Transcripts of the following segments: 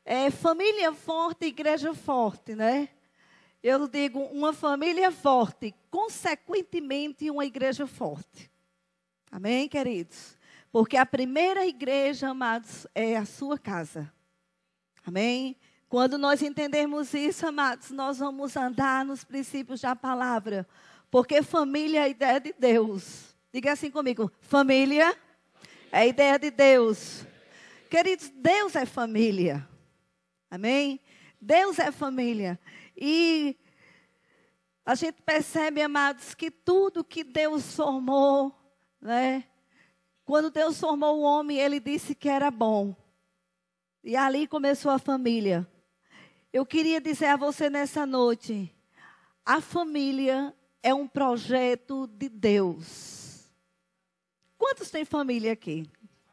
família forte, igreja forte, né? Eu digo uma família forte, consequentemente uma igreja forte. Amém, queridos? Porque a primeira igreja, amados, é a sua casa. Amém? Quando nós entendermos isso, amados, nós vamos andar nos princípios da palavra. Porque família é a ideia de Deus. Diga assim comigo, família é a ideia de Deus. Queridos, Deus é família. Amém? Deus é família. E a gente percebe, amados, que tudo que Deus formou, né? Quando Deus formou o homem, Ele disse que era bom. E ali começou a família. Eu queria dizer a você nessa noite, a família é um projeto de Deus. Quantos têm família aqui?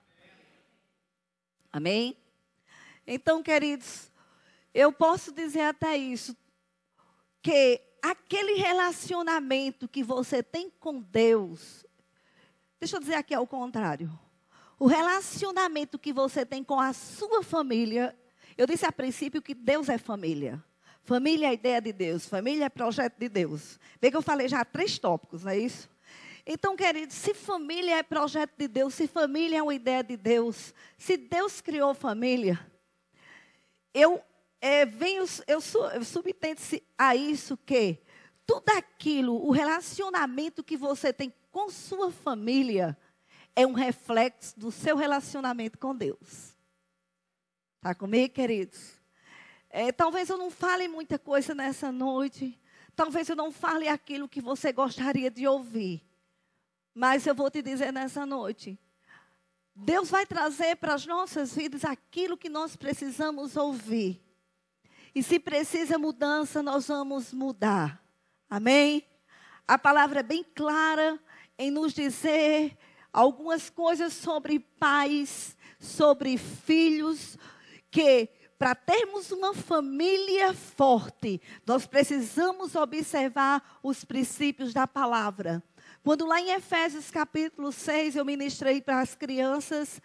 Amém? Então, queridos, eu posso dizer até isso, que aquele relacionamento que você tem com Deus, deixa eu dizer aqui ao contrário, o relacionamento que você tem com a sua família, eu disse a princípio que Deus é família. Família é a ideia de Deus, família é projeto de Deus. Vê que eu falei já 3 tópicos, não é isso? Então, queridos, se família é projeto de Deus, se família é uma ideia de Deus, se Deus criou família, eu subentendo-se a isso que tudo aquilo, o relacionamento que você tem com sua família, é um reflexo do seu relacionamento com Deus. Está comigo, queridos? Talvez eu não fale muita coisa nessa noite, talvez eu não fale aquilo que você gostaria de ouvir, mas eu vou te dizer nessa noite, Deus vai trazer para as nossas vidas aquilo que nós precisamos ouvir. E se precisa mudança, nós vamos mudar. Amém? A palavra é bem clara em nos dizer algumas coisas sobre pais, sobre filhos, que para termos uma família forte, nós precisamos observar os princípios da palavra. Quando lá em Efésios capítulo 6, eu ministrei para as crianças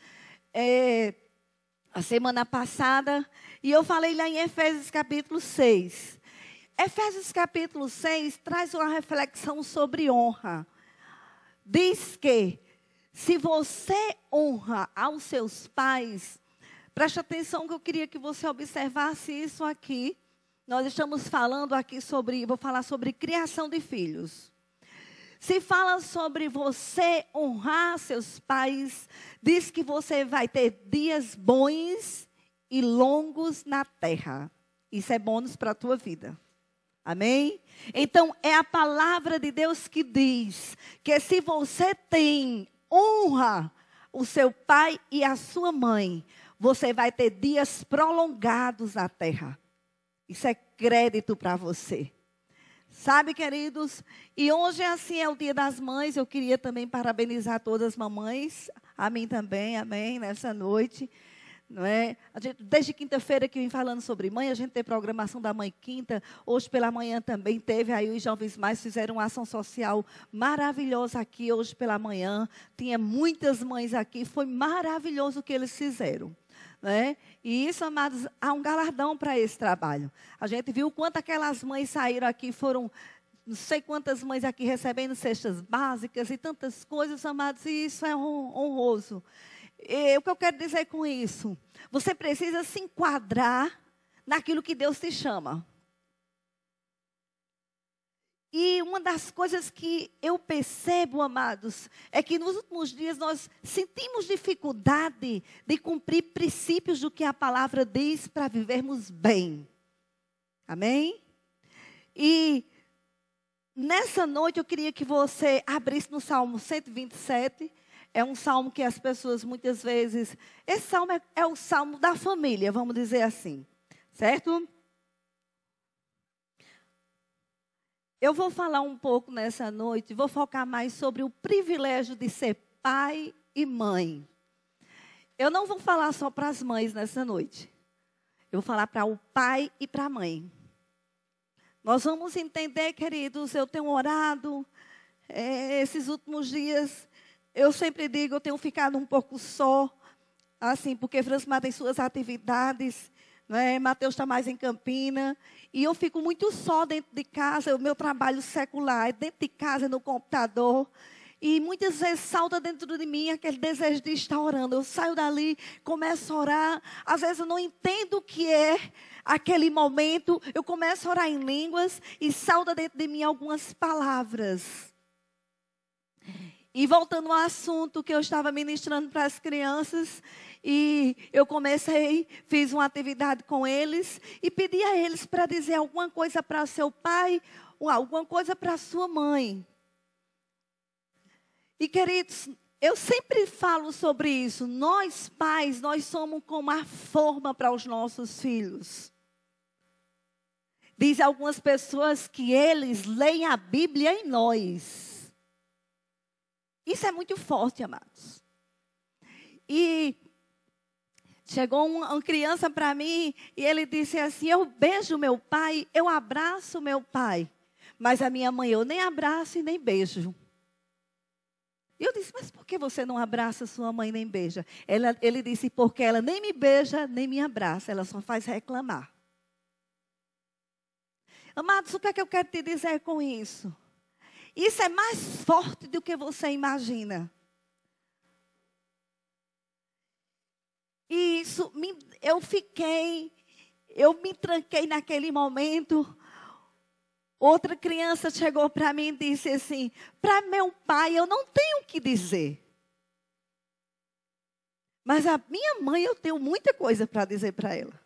a semana passada, e eu falei lá em Efésios capítulo 6. Efésios capítulo 6 traz uma reflexão sobre honra. Diz que se você honra aos seus pais, preste atenção que eu queria que você observasse isso aqui. Nós estamos falando aqui vou falar sobre criação de filhos. Se fala sobre você honrar seus pais, diz que você vai ter dias bons e longos na terra. Isso é bônus para a tua vida. Amém? Então, é a palavra de Deus que diz que se você honra o seu pai e a sua mãe, você vai ter dias prolongados na terra. Isso é crédito para você. Sabe, queridos? E hoje assim é o Dia das Mães. Eu queria também parabenizar todas as mamães. A mim também, amém, nessa noite. Não é? Desde quinta-feira que eu vim falando sobre mãe, a gente tem programação da Mãe Quinta. Hoje pela manhã também teve, aí os jovens mais fizeram uma ação social maravilhosa aqui hoje pela manhã. Tinha muitas mães aqui, foi maravilhoso o que eles fizeram. Né? E isso, amados, há um galardão para esse trabalho. A gente viu quanto aquelas mães saíram aqui, foram não sei quantas mães aqui recebendo cestas básicas e tantas coisas, amados, e isso é honroso. E o que eu quero dizer com isso? Você precisa se enquadrar naquilo que Deus te chama. E uma das coisas que eu percebo, amados, é que nos últimos dias nós sentimos dificuldade de cumprir princípios do que a palavra diz para vivermos bem. Amém? E nessa noite eu queria que você abrisse no Salmo 127. É um salmo que as pessoas muitas vezes... Esse salmo é o salmo da família, vamos dizer assim. Certo? Eu vou falar um pouco nessa noite, vou focar mais sobre o privilégio de ser pai e mãe. Eu não vou falar só para as mães nessa noite. Eu vou falar para o pai e para a mãe. Nós vamos entender, queridos, eu tenho orado, esses últimos dias, eu sempre digo, eu tenho ficado um pouco só, assim, porque Francimar tem suas atividades, né? Mateus está mais em Campina. E eu fico muito só dentro de casa. O meu trabalho secular é dentro de casa, no computador. E muitas vezes salta dentro de mim aquele desejo de estar orando. Eu saio dali, começo a orar. Às vezes eu não entendo o que é aquele momento. Eu começo a orar em línguas e salta dentro de mim algumas palavras. E voltando ao assunto que eu estava ministrando para as crianças, e eu fiz uma atividade com eles e pedi a eles para dizer alguma coisa para seu pai, ou alguma coisa para sua mãe. E queridos, eu sempre falo sobre isso. Nós pais, nós somos como a forma para os nossos filhos. Diz algumas pessoas que eles leem a Bíblia em nós. Isso é muito forte, amados. E chegou uma criança para mim e ele disse assim: eu beijo meu pai, eu abraço meu pai. Mas a minha mãe eu nem abraço e nem beijo. E eu disse: mas por que você não abraça sua mãe nem beija? Ele disse: porque ela nem me beija, nem me abraça, ela só faz reclamar. Amados, o que é que eu quero te dizer com isso? Isso é mais forte do que você imagina. E isso, eu me tranquei naquele momento. Outra criança chegou para mim e disse assim: para meu pai eu não tenho o que dizer. Mas a minha mãe eu tenho muita coisa para dizer para ela.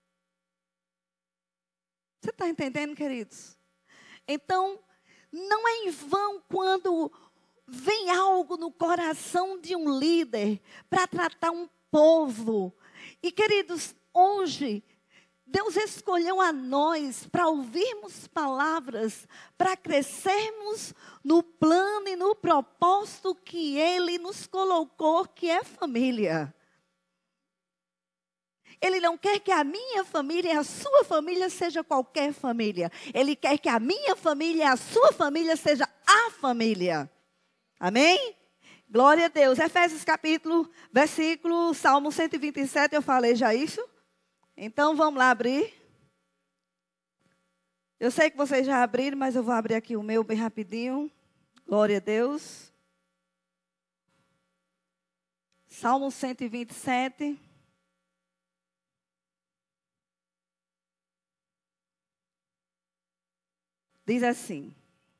Você está entendendo, queridos? Então, não é em vão quando vem algo no coração de um líder para tratar um povo. E, queridos, hoje, Deus escolheu a nós para ouvirmos palavras, para crescermos no plano e no propósito que Ele nos colocou, que é família. Ele não quer que a minha família e a sua família seja qualquer família. Ele quer que a minha família e a sua família seja a família. Amém? Glória a Deus. Efésios versículo, Salmo 127, eu falei já isso? Então vamos lá abrir. Eu sei que vocês já abriram, mas eu vou abrir aqui o meu bem rapidinho. Glória a Deus. Salmo 127. Diz assim: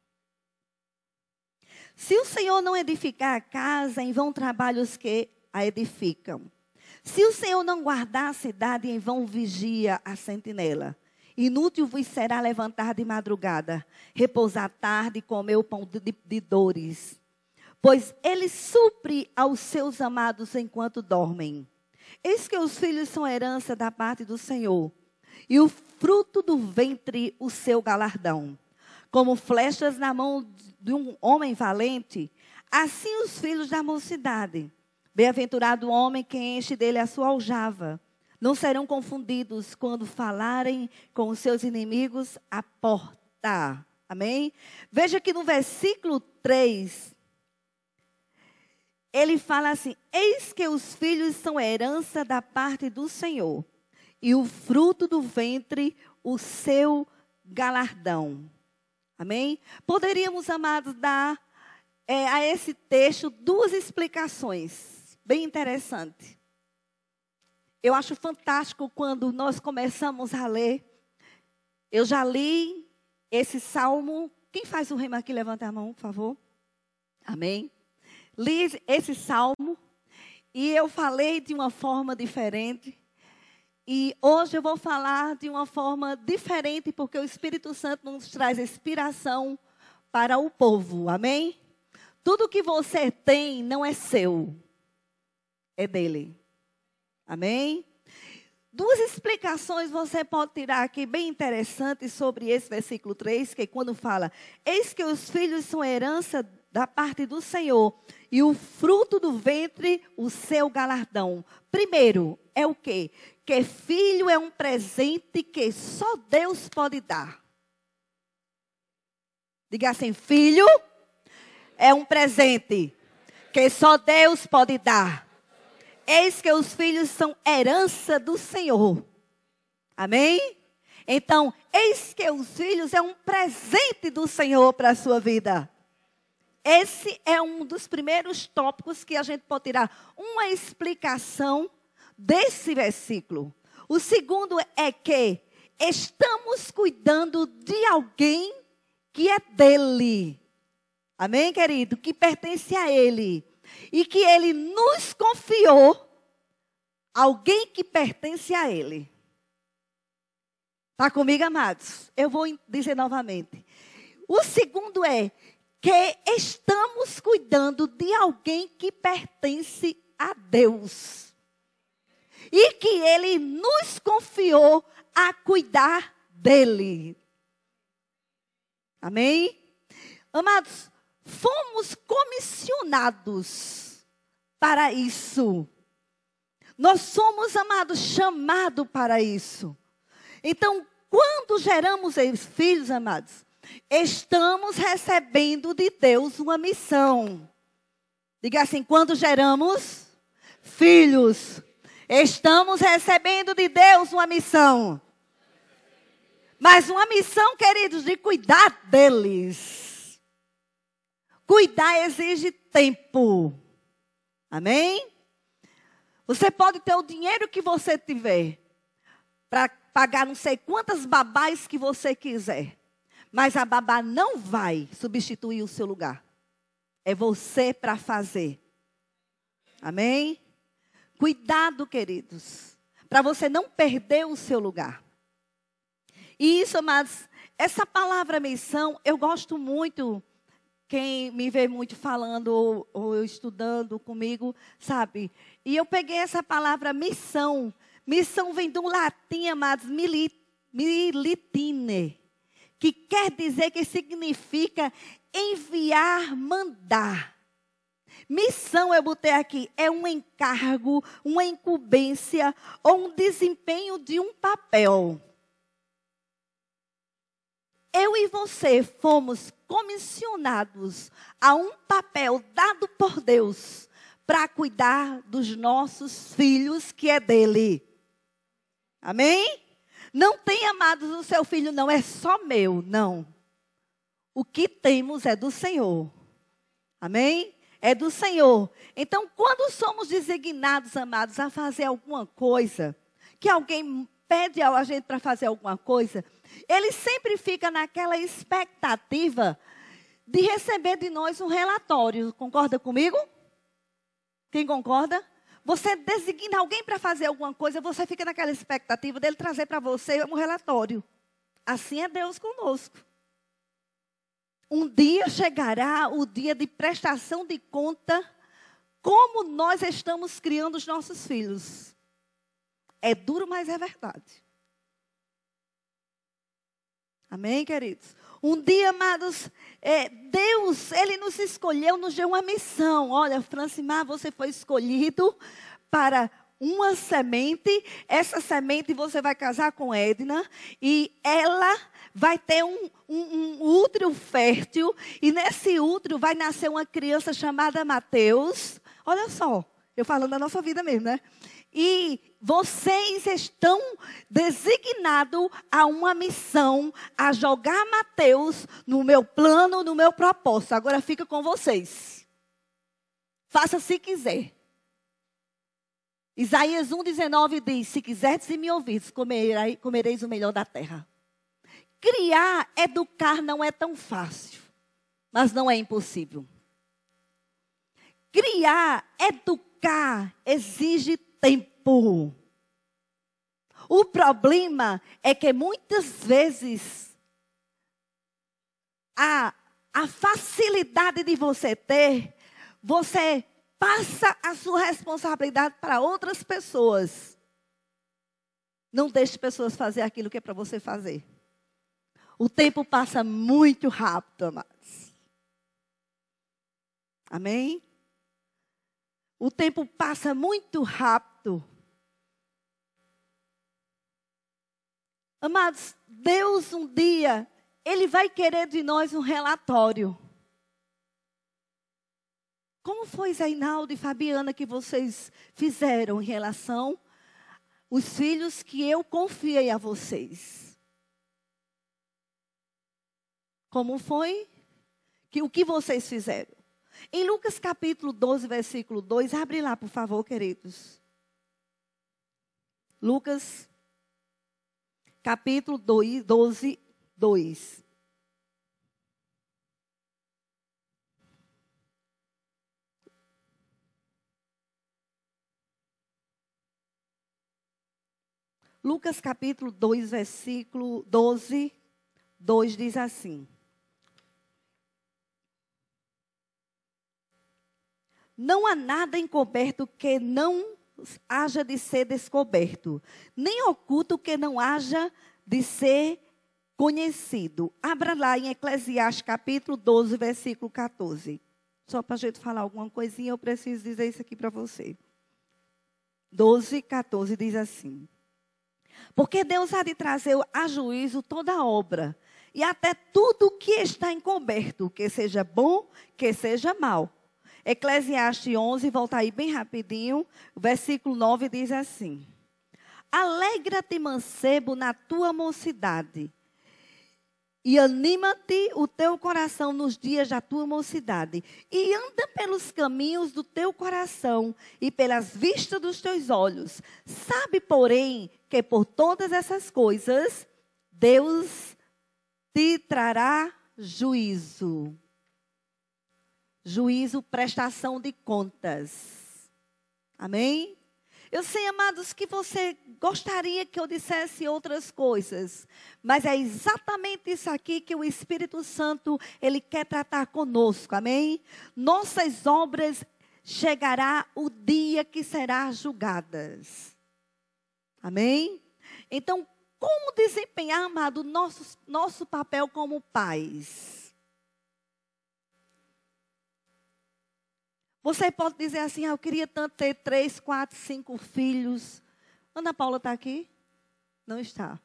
se o Senhor não edificar a casa, em vão trabalham os que a edificam. Se o Senhor não guardar a cidade, em vão vigia a sentinela. Inútil vos será levantar de madrugada, repousar tarde e comer o pão de dores. Pois Ele supre aos seus amados enquanto dormem. Eis que os filhos são herança da parte do Senhor, e o fruto do ventre o seu galardão. Como flechas na mão de um homem valente, assim os filhos da mocidade. Bem-aventurado o homem que enche dele a sua aljava. Não serão confundidos quando falarem com os seus inimigos à porta. Amém? Veja que no versículo 3, ele fala assim: eis que os filhos são herança da parte do Senhor, e o fruto do ventre o seu galardão. Amém? Poderíamos, amados, dar a esse texto duas explicações bem interessantes. Eu acho fantástico quando nós começamos a ler. Eu já li esse salmo. Quem faz o rema aqui? Levanta a mão, por favor. Amém? Li esse salmo e eu falei de uma forma diferente. E hoje eu vou falar de uma forma diferente, porque o Espírito Santo nos traz inspiração para o povo. Amém? Tudo que você tem não é seu, é dele. Amém? Duas explicações você pode tirar aqui bem interessantes sobre esse versículo 3, que quando fala: eis que os filhos são herança da parte do Senhor, e o fruto do ventre o seu galardão. Primeiro, é o quê? Que filho é um presente que só Deus pode dar. Diga assim: filho é um presente que só Deus pode dar. Eis que os filhos são herança do Senhor. Amém? Então, eis que os filhos é um presente do Senhor para a sua vida. Esse é um dos primeiros tópicos que a gente pode tirar uma explicação desse versículo. O segundo é que estamos cuidando de alguém que é dele. Amém, querido? Que pertence a ele. E que ele nos confiou alguém que pertence a ele. Está comigo, amados? Eu vou dizer novamente. O segundo é que estamos cuidando de alguém que pertence a Deus. E que ele nos confiou a cuidar dele. Amém? Amados, fomos comissionados para isso. Nós somos, amados, chamados para isso. Então, quando geramos filhos, amados, estamos recebendo de Deus uma missão. Diga assim, quando geramos filhos, estamos recebendo de Deus uma missão. Mas uma missão, queridos, de cuidar deles. Cuidar exige tempo. Amém? Você pode ter o dinheiro que você tiver para pagar não sei quantas babás que você quiser. Mas a babá não vai substituir o seu lugar. É você para fazer. Amém? Cuidado, queridos, para você não perder o seu lugar. E isso, amados, essa palavra missão, eu gosto muito. Quem me vê muito falando ou estudando comigo, sabe? E eu peguei essa palavra missão. Missão vem do latim, amados, militine, que quer dizer, que significa enviar, mandar. Missão, eu botei aqui, é um encargo, uma incumbência ou um desempenho de um papel. Eu e você fomos comissionados a um papel dado por Deus para cuidar dos nossos filhos, que é dele. Amém? Não tem, amados, o seu filho não é só meu, não. O que temos é do Senhor. Amém? É do Senhor. Então, quando somos designados, amados, a fazer alguma coisa, que alguém pede a gente para fazer alguma coisa, ele sempre fica naquela expectativa de receber de nós um relatório. Concorda comigo? Quem concorda? Você designa alguém para fazer alguma coisa, você fica naquela expectativa dele trazer para você um relatório. Assim é Deus conosco. Um dia chegará o dia de prestação de conta, como nós estamos criando os nossos filhos. É duro, mas é verdade. Amém, queridos? Um dia, amados, Deus, Ele nos escolheu, nos deu uma missão. Olha, Francimar, você foi escolhido para uma semente. Essa semente você vai casar com Edna. E ela vai ter um útero fértil. E nesse útero vai nascer uma criança chamada Mateus. Olha só, eu falando da nossa vida mesmo, né? E vocês estão designados a uma missão, a jogar Mateus no meu plano, no meu propósito. Agora fica com vocês. Faça se quiser. Isaías 1,19 diz, se quiserdes e me ouvirdes, comereis o melhor da terra. Criar, educar não é tão fácil, mas não é impossível. Criar, educar, exige tempo. O problema é que muitas vezes a facilidade de você ter, você passa a sua responsabilidade para outras pessoas. Não deixe pessoas fazer aquilo que é para você fazer. O tempo passa muito rápido, amados. Amém? O tempo passa muito rápido. Amados, Deus um dia, Ele vai querer de nós um relatório. Como foi, Zainaldo e Fabiana, que vocês fizeram em relação os filhos que eu confiei a vocês. Como foi? O que vocês fizeram? Em Lucas capítulo 12, versículo 2, abre lá, por favor, queridos. Lucas capítulo 12, 2. Lucas capítulo 2, versículo 12, 2 diz assim: não há nada encoberto que não haja de ser descoberto, nem oculto que não haja de ser conhecido. Abra lá em Eclesiastes capítulo 12, versículo 14. Só para a gente falar alguma coisinha, eu preciso dizer isso aqui para você. 12, 14 diz assim: porque Deus há de trazer a juízo toda obra, e até tudo que está encoberto, que seja bom, que seja mal. Eclesiastes 11, volta aí bem rapidinho, o versículo 9 diz assim: alegra-te, mancebo, na tua mocidade, e anima-te o teu coração nos dias da tua mocidade, e anda pelos caminhos do teu coração e pelas vistas dos teus olhos. Sabe, porém, que por todas essas coisas, Deus te trará juízo. Juízo, prestação de contas. Amém? Eu sei, amados, que você gostaria que eu dissesse outras coisas, mas é exatamente isso aqui que o Espírito Santo, ele quer tratar conosco, amém? Nossas obras chegará o dia que serão julgadas, amém? Então, como desempenhar, amado, nosso papel como pais? Você pode dizer assim: eu queria tanto ter 3, 4, 5 filhos. Ana Paula está aqui? Não está.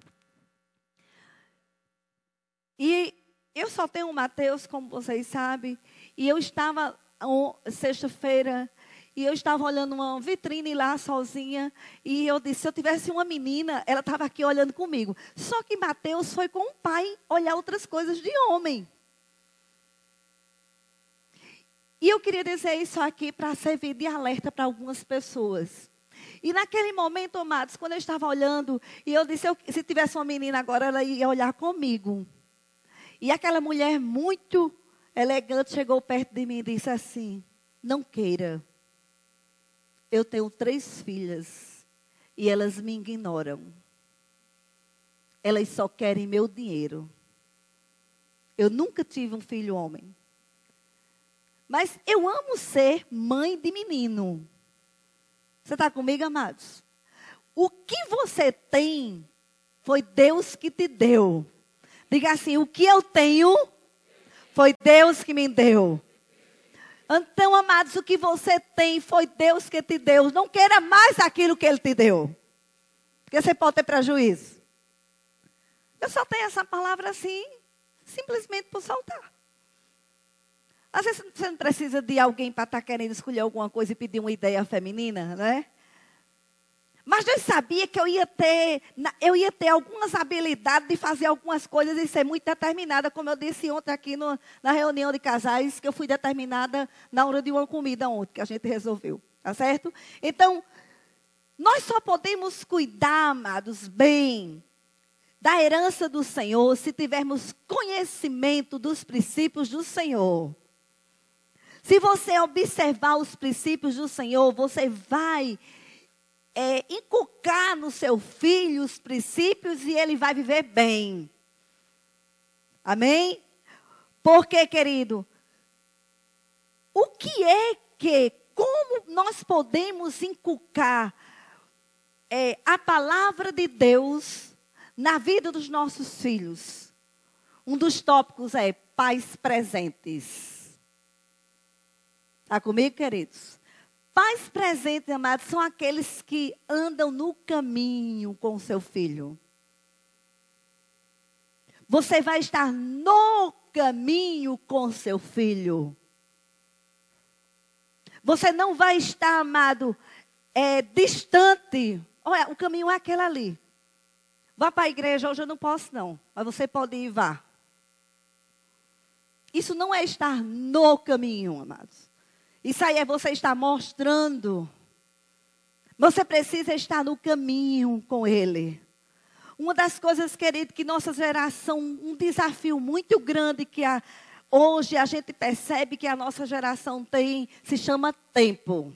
E eu só tenho o Mateus, como vocês sabem. E eu estava, sexta-feira, e eu estava olhando uma vitrine lá sozinha. E eu disse, se eu tivesse uma menina, ela estava aqui olhando comigo. Só que Mateus foi com o pai olhar outras coisas de homem. E eu queria dizer isso aqui para servir de alerta para algumas pessoas. E naquele momento, amados, quando eu estava olhando, e eu disse, se tivesse uma menina agora, ela ia olhar comigo. E aquela mulher muito elegante chegou perto de mim e disse assim: não queira. Eu tenho 3 filhas e elas me ignoram. Elas só querem meu dinheiro. Eu nunca tive um filho homem. Mas eu amo ser mãe de menino. Você está comigo, amados? O que você tem foi Deus que te deu. Diga assim: o que eu tenho foi Deus que me deu. Então, amados, o que você tem foi Deus que te deu. Não queira mais aquilo que Ele te deu. Porque você pode ter prejuízo. Eu só tenho essa palavra assim, simplesmente por soltar. Às vezes você não precisa de alguém para estar querendo escolher alguma coisa e pedir uma ideia feminina, né? Mas Deus sabia que eu ia ter algumas habilidades de fazer algumas coisas e ser muito determinada, como eu disse ontem aqui na reunião de casais, que eu fui determinada na hora de uma comida ontem, que a gente resolveu, tá certo? Então, nós só podemos cuidar, amados, bem da herança do Senhor se tivermos conhecimento dos princípios do Senhor. Se você observar os princípios do Senhor, você vai inculcar no seu filho os princípios e ele vai viver bem. Amém? Porque, querido, o que é que, como nós podemos inculcar a palavra de Deus na vida dos nossos filhos? Um dos tópicos é pais presentes. Está comigo, queridos? Pais presentes, amados, são aqueles que andam no caminho com o seu filho. Você vai estar no caminho com o seu filho. Você não vai estar, amado, distante Olha, o caminho é aquele ali. Vá para a igreja, hoje eu não posso não. Mas você pode ir, vá. Isso não é estar no caminho, amados. Isso aí é você estar mostrando. Você precisa estar no caminho com Ele. Uma das coisas, querido, que nossa geração, um desafio muito grande que hoje a gente percebe que a nossa geração tem, se chama tempo.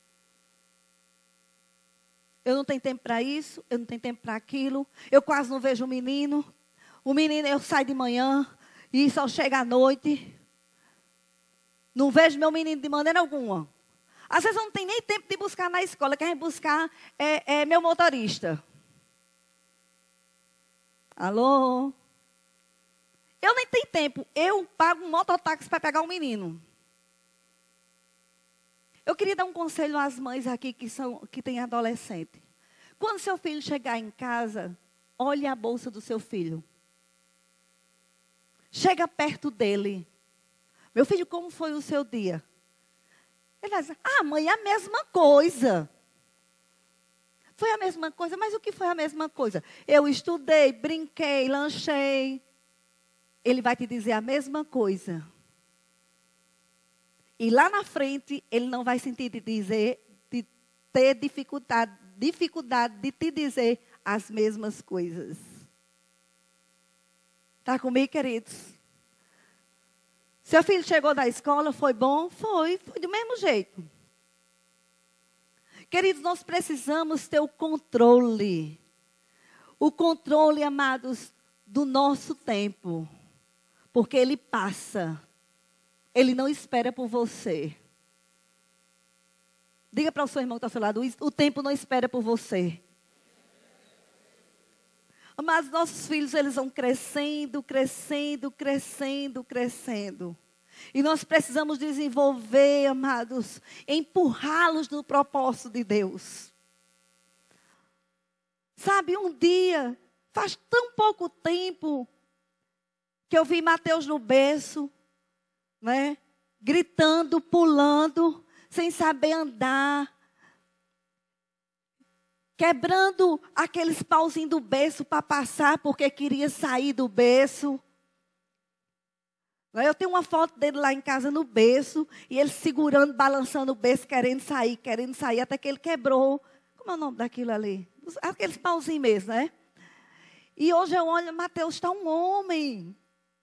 Eu não tenho tempo para isso, eu não tenho tempo para aquilo. Eu quase não vejo o menino. O menino, eu saio de manhã e só chega à noite. Não vejo meu menino de maneira alguma. Às vezes eu não tenho nem tempo de buscar na escola. Quem vai buscar é meu motorista. Alô? Eu nem tenho tempo. Eu pago um mototáxi para pegar o menino. Eu queria dar um conselho às mães aqui que têm adolescente. Quando seu filho chegar em casa, olhe a bolsa do seu filho. Chega perto dele. Meu filho, como foi o seu dia? Ele vai dizer, mãe, é a mesma coisa. Foi a mesma coisa, mas o que foi a mesma coisa? Eu estudei, brinquei, lanchei. Ele vai te dizer a mesma coisa. E lá na frente, ele não vai sentir de ter dificuldade de te dizer as mesmas coisas. Está comigo, queridos? Seu filho chegou da escola, foi bom? Foi do mesmo jeito. Queridos, nós precisamos ter o controle. O controle, amados, do nosso tempo. Porque ele passa. Ele não espera por você. Diga para o seu irmão que está ao seu lado, o tempo não espera por você. Mas nossos filhos, eles vão crescendo, crescendo, crescendo, crescendo. E nós precisamos desenvolver, amados, empurrá-los no propósito de Deus. Sabe, um dia, faz tão pouco tempo, que eu vi Mateus no berço, né? Gritando, pulando, sem saber andar. Quebrando aqueles pauzinhos do berço para passar, porque queria sair do berço. Eu tenho uma foto dele lá em casa no berço, e ele segurando, balançando o berço, querendo sair, até que ele quebrou. Como é o nome daquilo ali? Aqueles pauzinhos mesmo, né? E hoje eu olho, Mateus está um homem.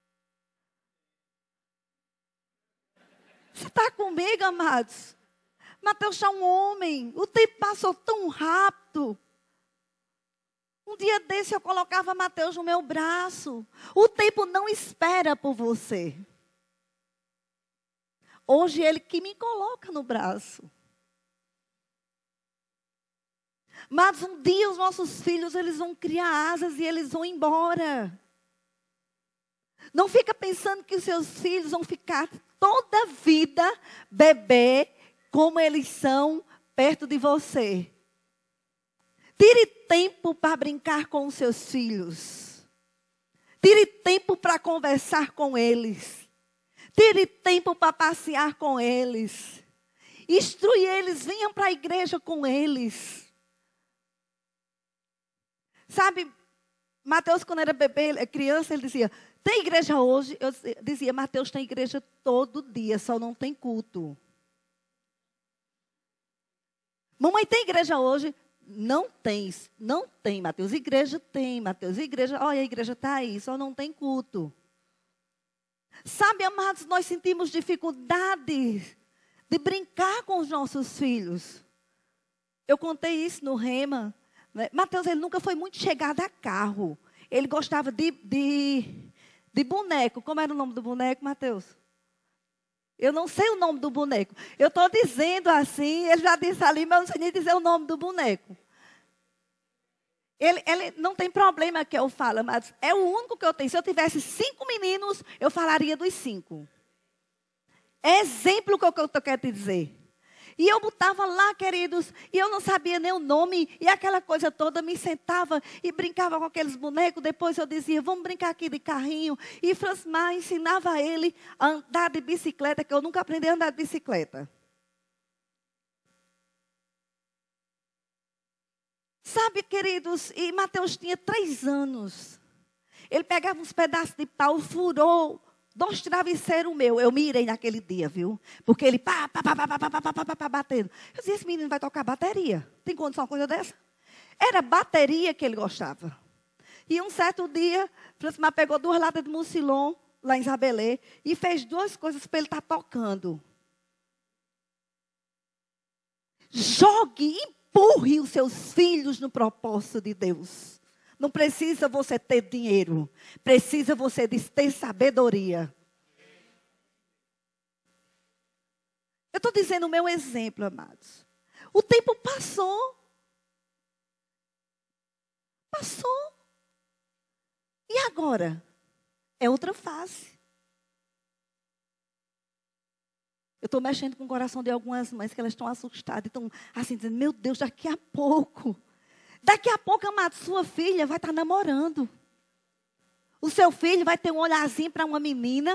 Você está comigo, amados? Mateus está um homem. O tempo passou tão rápido. Um dia desse eu colocava Mateus no meu braço. O tempo não espera por você. Hoje ele que me coloca no braço. Mas um dia os nossos filhos, eles vão criar asas e eles vão embora. Não fica pensando que os seus filhos vão ficar toda a vida bebê como eles são perto de você. Tire tempo para brincar com os seus filhos. Tire tempo para conversar com eles. Tire tempo para passear com eles. Instrui eles, venham para a igreja com eles. Sabe, Mateus, quando era bebê, criança, ele dizia, tem igreja hoje? Eu dizia, Mateus, tem igreja todo dia, só não tem culto. Mamãe, tem igreja hoje? Não tem, Mateus. Igreja tem, Mateus. Igreja, olha, a igreja está aí, só não tem culto. Sabe, amados, nós sentimos dificuldade de brincar com os nossos filhos. Eu contei isso no Rema. Né? Mateus, ele nunca foi muito chegado a carro. Ele gostava de boneco. Como era o nome do boneco, Mateus? Eu não sei o nome do boneco. Eu estou dizendo assim, ele já disse ali, mas eu não sei nem dizer o nome do boneco. Ele não tem problema que eu falo, mas é o único que eu tenho. Se eu tivesse 5 meninos, eu falaria dos 5. É exemplo que eu quero te dizer. E eu botava lá, queridos, e eu não sabia nem o nome, e aquela coisa toda, me sentava e brincava com aqueles bonecos. Depois eu dizia, vamos brincar aqui de carrinho. E Francimar ensinava ele a andar de bicicleta, que eu nunca aprendi a andar de bicicleta. Sabe, queridos, e Mateus tinha 3 anos. Ele pegava uns pedaços de pau, furou 2 travesseiros meus. Eu mirei naquele dia, viu? Porque ele batendo. Eu disse, esse menino vai tocar bateria. Tem condição uma coisa dessa? Era bateria que ele gostava. E um certo dia, Francimar pegou 2 latas de mucilon, lá em Isabelê, e fez 2 coisas para ele estar tocando. Jogue, empurre os seus filhos no propósito de Deus. Não precisa você ter dinheiro. Precisa você ter sabedoria. Eu estou dizendo o meu exemplo, amados. O tempo passou. Passou. E agora? É outra fase. Eu estou mexendo com o coração de algumas mães que elas estão assustadas. Estão assim, dizendo, meu Deus, daqui a pouco, amado, sua filha vai estar namorando. O seu filho vai ter um olharzinho para uma menina.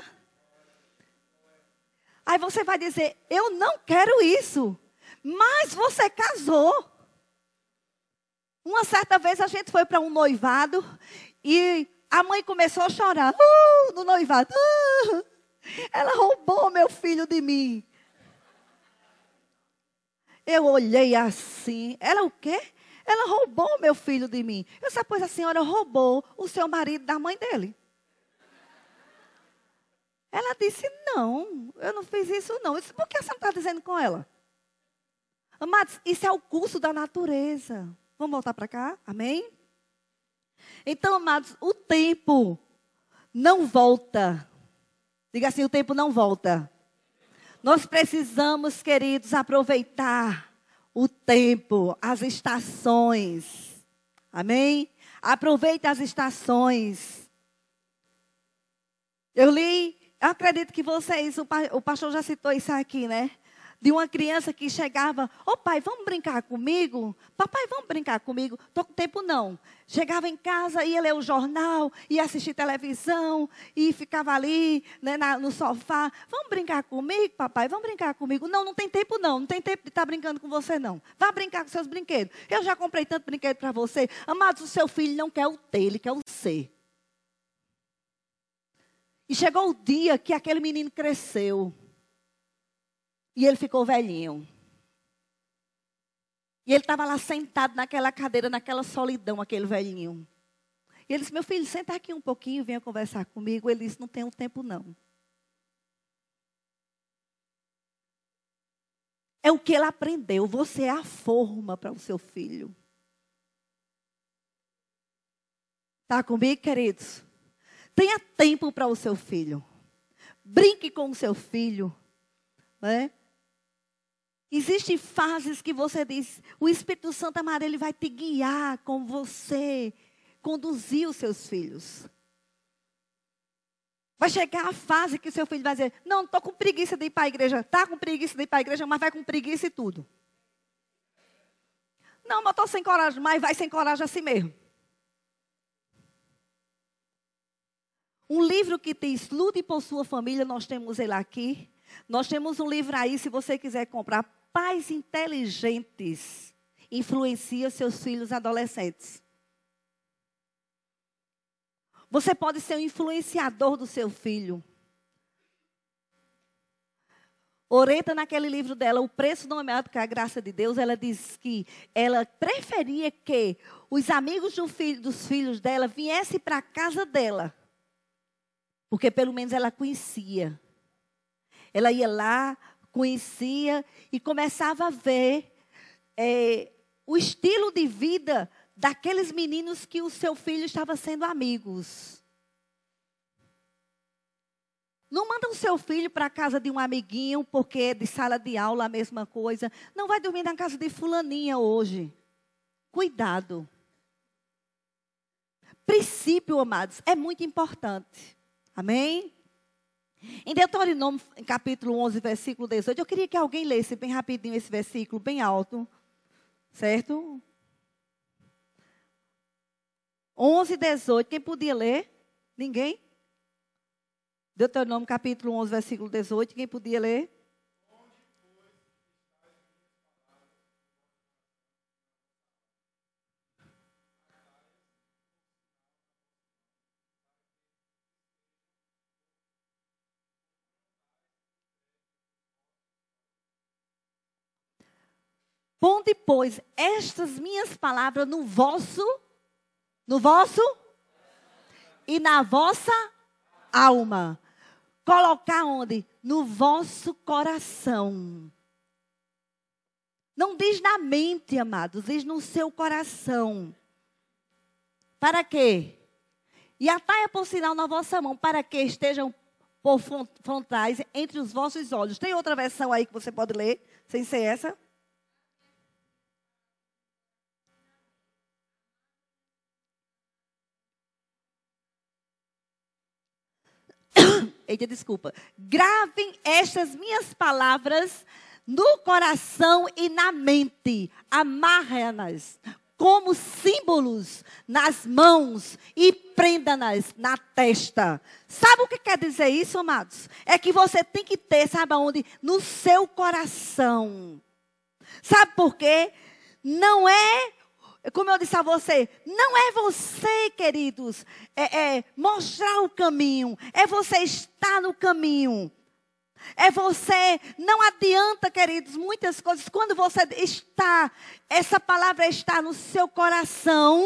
Aí você vai dizer, eu não quero isso. Mas você casou. Uma certa vez a gente foi para um noivado e a mãe começou a chorar. No noivado. Ela roubou meu filho de mim. Eu olhei assim. Ela o quê? Ela roubou meu filho de mim. Eu disse, pois a senhora roubou o seu marido da mãe dele. Ela disse, não, eu não fiz isso não. Eu disse, por que você não está dizendo com ela? Amados, isso é o curso da natureza. Vamos voltar para cá? Amém? Então, amados, o tempo não volta. Diga assim, o tempo não volta. Nós precisamos, queridos, aproveitar o tempo, as estações. Amém? Aproveite as estações. Eu acredito que vocês, o pastor já citou isso aqui, né? De uma criança que chegava, pai, vamos brincar comigo? Papai, vamos brincar comigo? Estou com tempo não. Chegava em casa, ia ler o jornal, ia assistir televisão, e ficava ali, né, no sofá. Vamos brincar comigo, papai? Vamos brincar comigo? Não, não tem tempo não. Não tem tempo de estar brincando com você não. Vá brincar com seus brinquedos. Eu já comprei tanto brinquedo para você. Amados, o seu filho não quer o ter, ele quer o ser. E chegou o dia que aquele menino cresceu. E ele ficou velhinho. E ele estava lá sentado naquela cadeira, naquela solidão, aquele velhinho. E ele disse, meu filho, senta aqui um pouquinho, venha conversar comigo. Ele disse, não tenho tempo não. É o que ele aprendeu. Você é a forma para o seu filho. Está comigo, queridos? Tenha tempo para o seu filho. Brinque com o seu filho. Né? Existem fases que você diz, o Espírito Santo, amado, ele vai te guiar com você, conduzir os seus filhos. Vai chegar a fase que o seu filho vai dizer, não estou com preguiça de ir para a igreja. Está com preguiça de ir para a igreja, mas vai com preguiça e tudo. Não, mas estou sem coragem, mas vai sem coragem assim mesmo. Um livro que diz, lute por sua família, nós temos ele aqui. Nós temos um livro aí, se você quiser comprar, Pais Inteligentes Influencia seus filhos adolescentes. Você pode ser um influenciador do seu filho. Oreta, naquele livro dela, O Preço Não é Maior do que a Graça de Deus, ela diz que ela preferia que os amigos dos filhos dela viessem para a casa dela. Porque pelo menos ela conhecia. Ela ia lá, conhecia e começava a ver o estilo de vida daqueles meninos que o seu filho estava sendo amigos. Não manda o seu filho para a casa de um amiguinho, porque é de sala de aula a mesma coisa. Não vai dormir na casa de fulaninha hoje. Cuidado. Princípio, amados, é muito importante. Amém? Em Deuteronômio, capítulo 11, versículo 18, eu queria que alguém lesse bem rapidinho esse versículo, bem alto. Certo? 11, 18, quem podia ler? Ninguém? Deuteronômio, capítulo 11, versículo 18, quem podia ler? Ponde, pois, estas minhas palavras no vosso e na vossa alma. Colocar onde? No vosso coração. Não diz na mente, amados, diz no seu coração. Para quê? E atai por sinal na vossa mão, para que estejam por frontais entre os vossos olhos. Tem outra versão aí que você pode ler, sem ser essa? Eita, desculpa. Gravem estas minhas palavras no coração e na mente. Amarra-nas como símbolos nas mãos e prenda-nas na testa. Sabe o que quer dizer isso, amados? É que você tem que ter, sabe aonde? No seu coração. Sabe por quê? Não é, como eu disse a você, não é você, queridos, mostrar o caminho. É você estar no caminho. É você, não adianta, queridos, muitas coisas. Quando você está, essa palavra está no seu coração,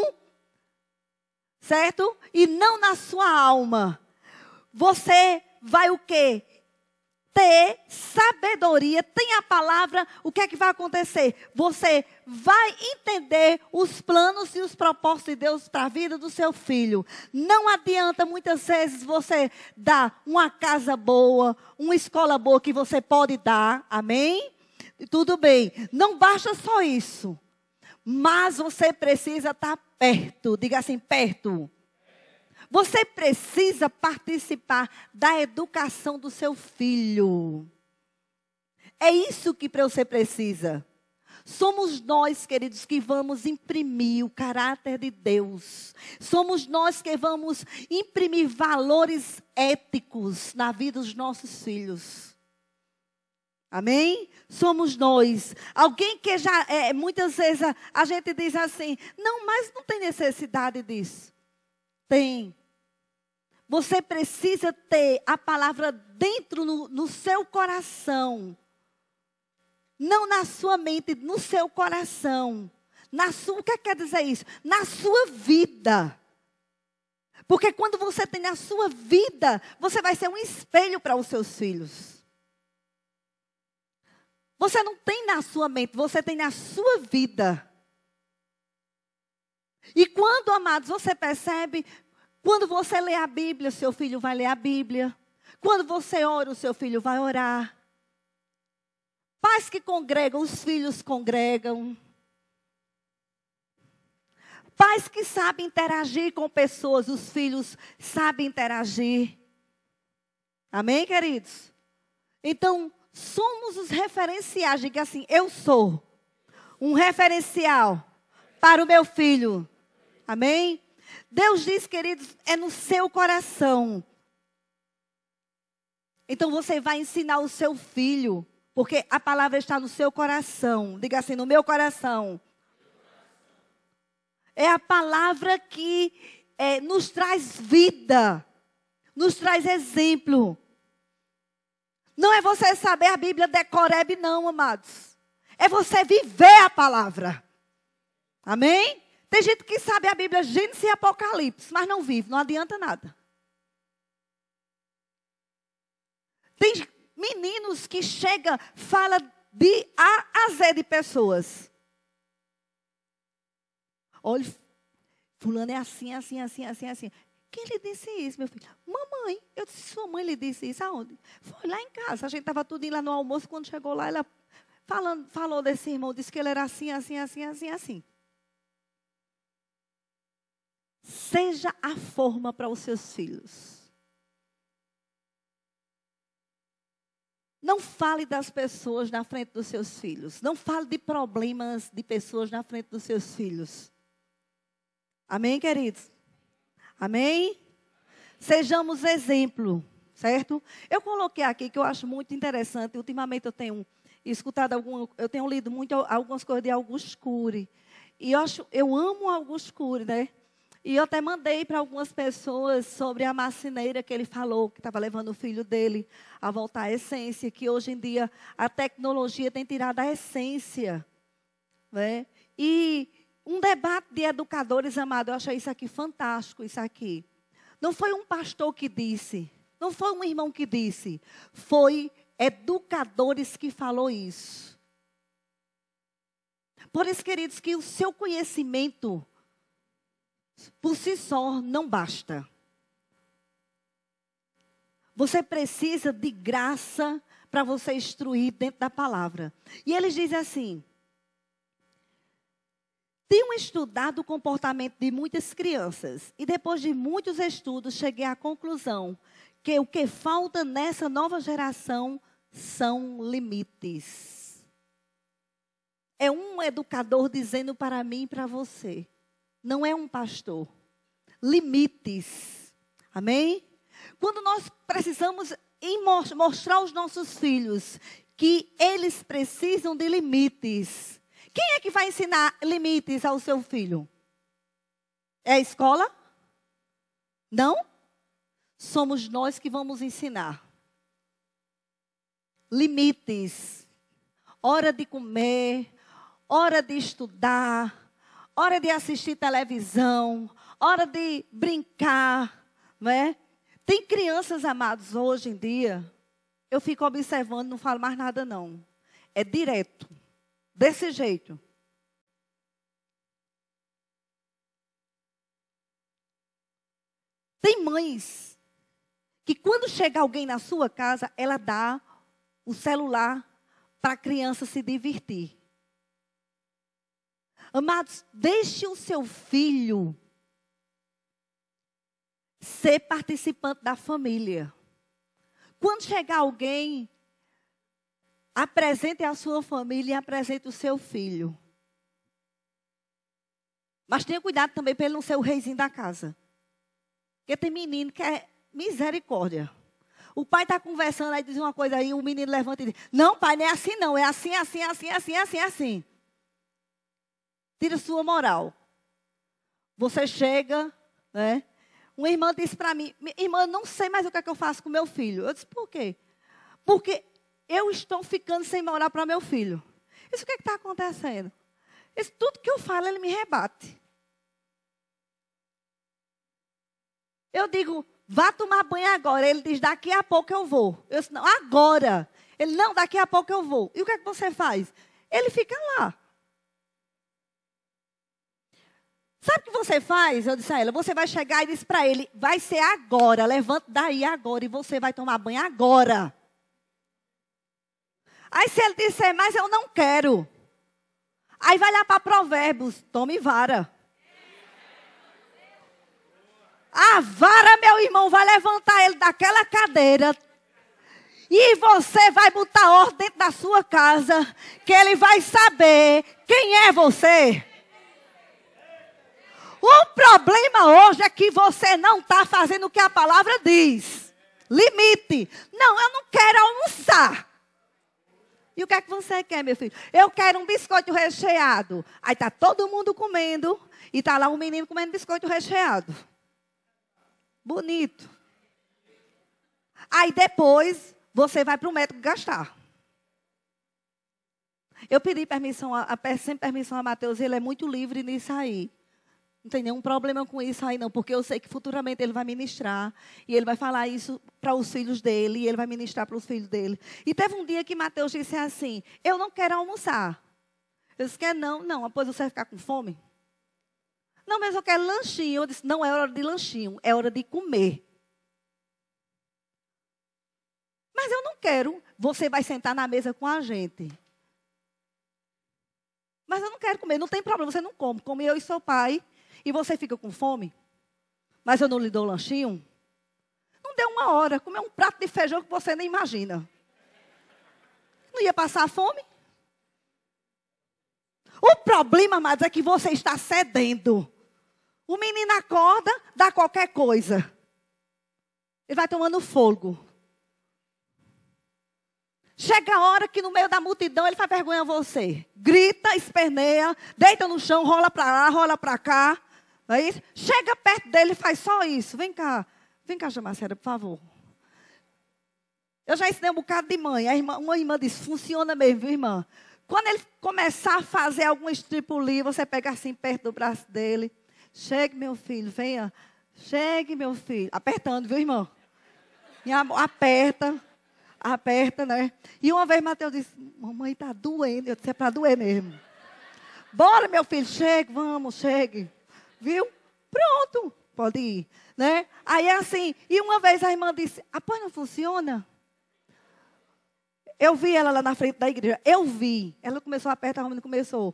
certo? E não na sua alma. Você vai o quê? Ter sabedoria, tem a palavra, o que é que vai acontecer? Você vai entender os planos e os propósitos de Deus para a vida do seu filho. Não adianta muitas vezes você dar uma casa boa, uma escola boa que você pode dar, amém? Tudo bem, não basta só isso, mas você precisa estar perto, diga assim, perto. Você precisa participar da educação do seu filho. É isso que você precisa. Somos nós, queridos, que vamos imprimir o caráter de Deus. Somos nós que vamos imprimir valores éticos na vida dos nossos filhos. Amém? Somos nós. Alguém que já, muitas vezes a gente diz assim, não, mas não tem necessidade disso. Tem. Você precisa ter a palavra dentro no seu coração. Não na sua mente, no seu coração. O que quer dizer isso? Na sua vida. Porque quando você tem na sua vida, você vai ser um espelho para os seus filhos. Você não tem na sua mente, você tem na sua vida. E quando, amados, você percebe... Quando você lê a Bíblia, seu filho vai ler a Bíblia. Quando você ora, o seu filho vai orar. Pais que congregam, os filhos congregam. Pais que sabem interagir com pessoas, os filhos sabem interagir. Amém, queridos? Então, somos os referenciais. Diga assim, eu sou um referencial para o meu filho. Amém? Deus diz, queridos, é no seu coração. Então você vai ensinar o seu filho, porque a palavra está no seu coração. Diga assim, no meu coração. É a palavra que nos traz vida, nos traz exemplo. Não é você saber a Bíblia decorebe, não, amados. É você viver a palavra. Amém? Tem gente que sabe a Bíblia, Gênesis e Apocalipse, mas não vive, não adianta nada. Tem meninos que chegam, falam de A a Z de pessoas. Olha, fulano é assim, assim, assim, assim, assim. Quem lhe disse isso, meu filho? Mamãe. Eu disse, sua mãe lhe disse isso aonde? Foi lá em casa, a gente estava tudo indo lá no almoço, quando chegou lá, ela falou desse irmão, disse que ele era assim, assim, assim, assim, assim. Seja a forma para os seus filhos. Não fale das pessoas na frente dos seus filhos. Não fale de problemas de pessoas na frente dos seus filhos. Amém, queridos? Amém? Sejamos exemplo, certo? Eu coloquei aqui que eu acho muito interessante. Ultimamente eu tenho escutado eu tenho lido muito algumas coisas de Augusto Cury. E eu amo Augusto Cury, né? E eu até mandei para algumas pessoas sobre a marceneira que ele falou, que estava levando o filho dele a voltar à essência, que hoje em dia a tecnologia tem tirado a essência né? E um debate de educadores, amado, eu achei isso aqui fantástico, isso aqui. Não foi um pastor que disse, não foi um irmão que disse, foi educadores que falou isso. Por isso, queridos, que o seu conhecimento por si só não basta. Você precisa de graça para você instruir dentro da palavra. E eles dizem assim: tenho estudado o comportamento de muitas crianças e depois de muitos estudos cheguei à conclusão que o que falta nessa nova geração são limites. É um educador dizendo para mim e para você. Não é um pastor. Limites. Amém? Quando nós precisamos mostrar aos nossos filhos que eles precisam de limites. Quem é que vai ensinar limites ao seu filho? É a escola? Não? Somos nós que vamos ensinar. Limites. Hora de comer, hora de estudar, hora de assistir televisão, hora de brincar, não é? Tem crianças, amados, hoje em dia, eu fico observando, não falo mais nada não. É direto, desse jeito. Tem mães que quando chega alguém na sua casa, ela dá o celular para a criança se divertir. Amados, deixe o seu filho ser participante da família. Quando chegar alguém, apresente a sua família e apresente o seu filho. Mas tenha cuidado também para ele não ser o reizinho da casa. Porque tem menino que é misericórdia. O pai está conversando, aí diz uma coisa aí, o menino levanta e diz: não, pai, não é assim não, é assim, assim, assim, assim, assim, assim. Tira sua moral. Você chega, né? Uma irmã disse para mim: irmã, não sei mais o que é que eu faço com meu filho. Eu disse: por quê? Porque eu estou ficando sem moral para meu filho. Isso o que está acontecendo? Isso, tudo que eu falo, ele me rebate. Eu digo: vá tomar banho agora. Ele diz: daqui a pouco eu vou. Eu disse: não, agora. Ele: não, daqui a pouco eu vou. E o que é que você faz? Ele fica lá. Sabe o que você faz? Eu disse a ela: você vai chegar e diz para ele: vai ser agora, levanta daí agora e você vai tomar banho agora. Aí se ele disser: mas eu não quero. Aí vai lá para Provérbios: tome vara. A vara, meu irmão, vai levantar ele daquela cadeira. E você vai botar ordem dentro da sua casa, que ele vai saber quem é você. O problema hoje é que você não está fazendo o que a palavra diz. Limite. Não, eu não quero almoçar. E o que é que você quer, meu filho? Eu quero um biscoito recheado. Aí está todo mundo comendo e está lá um menino comendo biscoito recheado. Bonito. Aí depois você vai para o médico gastar. Eu pedi permissão, sem permissão a Mateus, ele é muito livre nisso aí. Não tem nenhum problema com isso aí não, porque eu sei que futuramente ele vai ministrar. E ele vai falar isso para os filhos dele, e ele vai ministrar para os filhos dele. E teve um dia que Mateus disse assim: eu não quero almoçar. Eu disse: quer não? Não, depois você vai ficar com fome? Não, mas eu quero lanchinho. Eu disse: não é hora de lanchinho, é hora de comer. Mas eu não quero. Você vai sentar na mesa com a gente. Mas eu não quero comer. Não tem problema, você não come. Come eu e seu pai. E você fica com fome. Mas eu não lhe dou lanchinho. Não deu uma hora. Comer um prato de feijão que você nem imagina. Não ia passar fome? O problema, amados, é que você está cedendo. O menino acorda, dá qualquer coisa. Ele vai tomando fôlego. Chega a hora que no meio da multidão ele faz vergonha a você. Grita, esperneia, deita no chão, rola para lá, rola para cá. Não é isso? Chega perto dele e faz só isso. Vem cá, Jamacera, por favor. Eu já ensinei um bocado de mãe. Uma irmã disse: funciona mesmo, viu, irmã? Quando ele começar a fazer alguma estripulia, você pega assim perto do braço dele. Chegue, meu filho, venha. Chegue, meu filho. Apertando, viu, irmão? E aperta, né? E uma vez Mateus disse, mamãe está doendo. Eu disse, é para doer mesmo. Bora, meu filho, chegue, vamos, chegue. Viu? Pronto, pode ir. Né? Aí é assim, e uma vez a irmã disse, pois não funciona? Eu vi ela lá na frente da igreja, eu vi. Ela começou a apertar, o menino começou.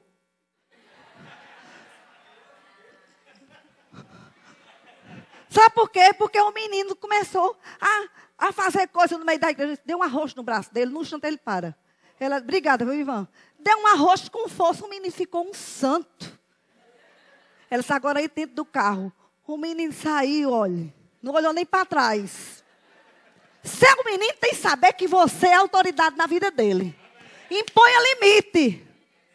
Sabe por quê? Porque o menino começou a fazer coisa no meio da igreja. Deu um arroz no braço dele, no instante ele para. Ela, obrigada, viu, Ivan? Deu um arroz com força, o menino ficou um santo. Ela disse, agora aí dentro do carro. O menino saiu, olha, não olhou nem para trás. Seu menino tem que saber que você é autoridade na vida dele. Imponha limite.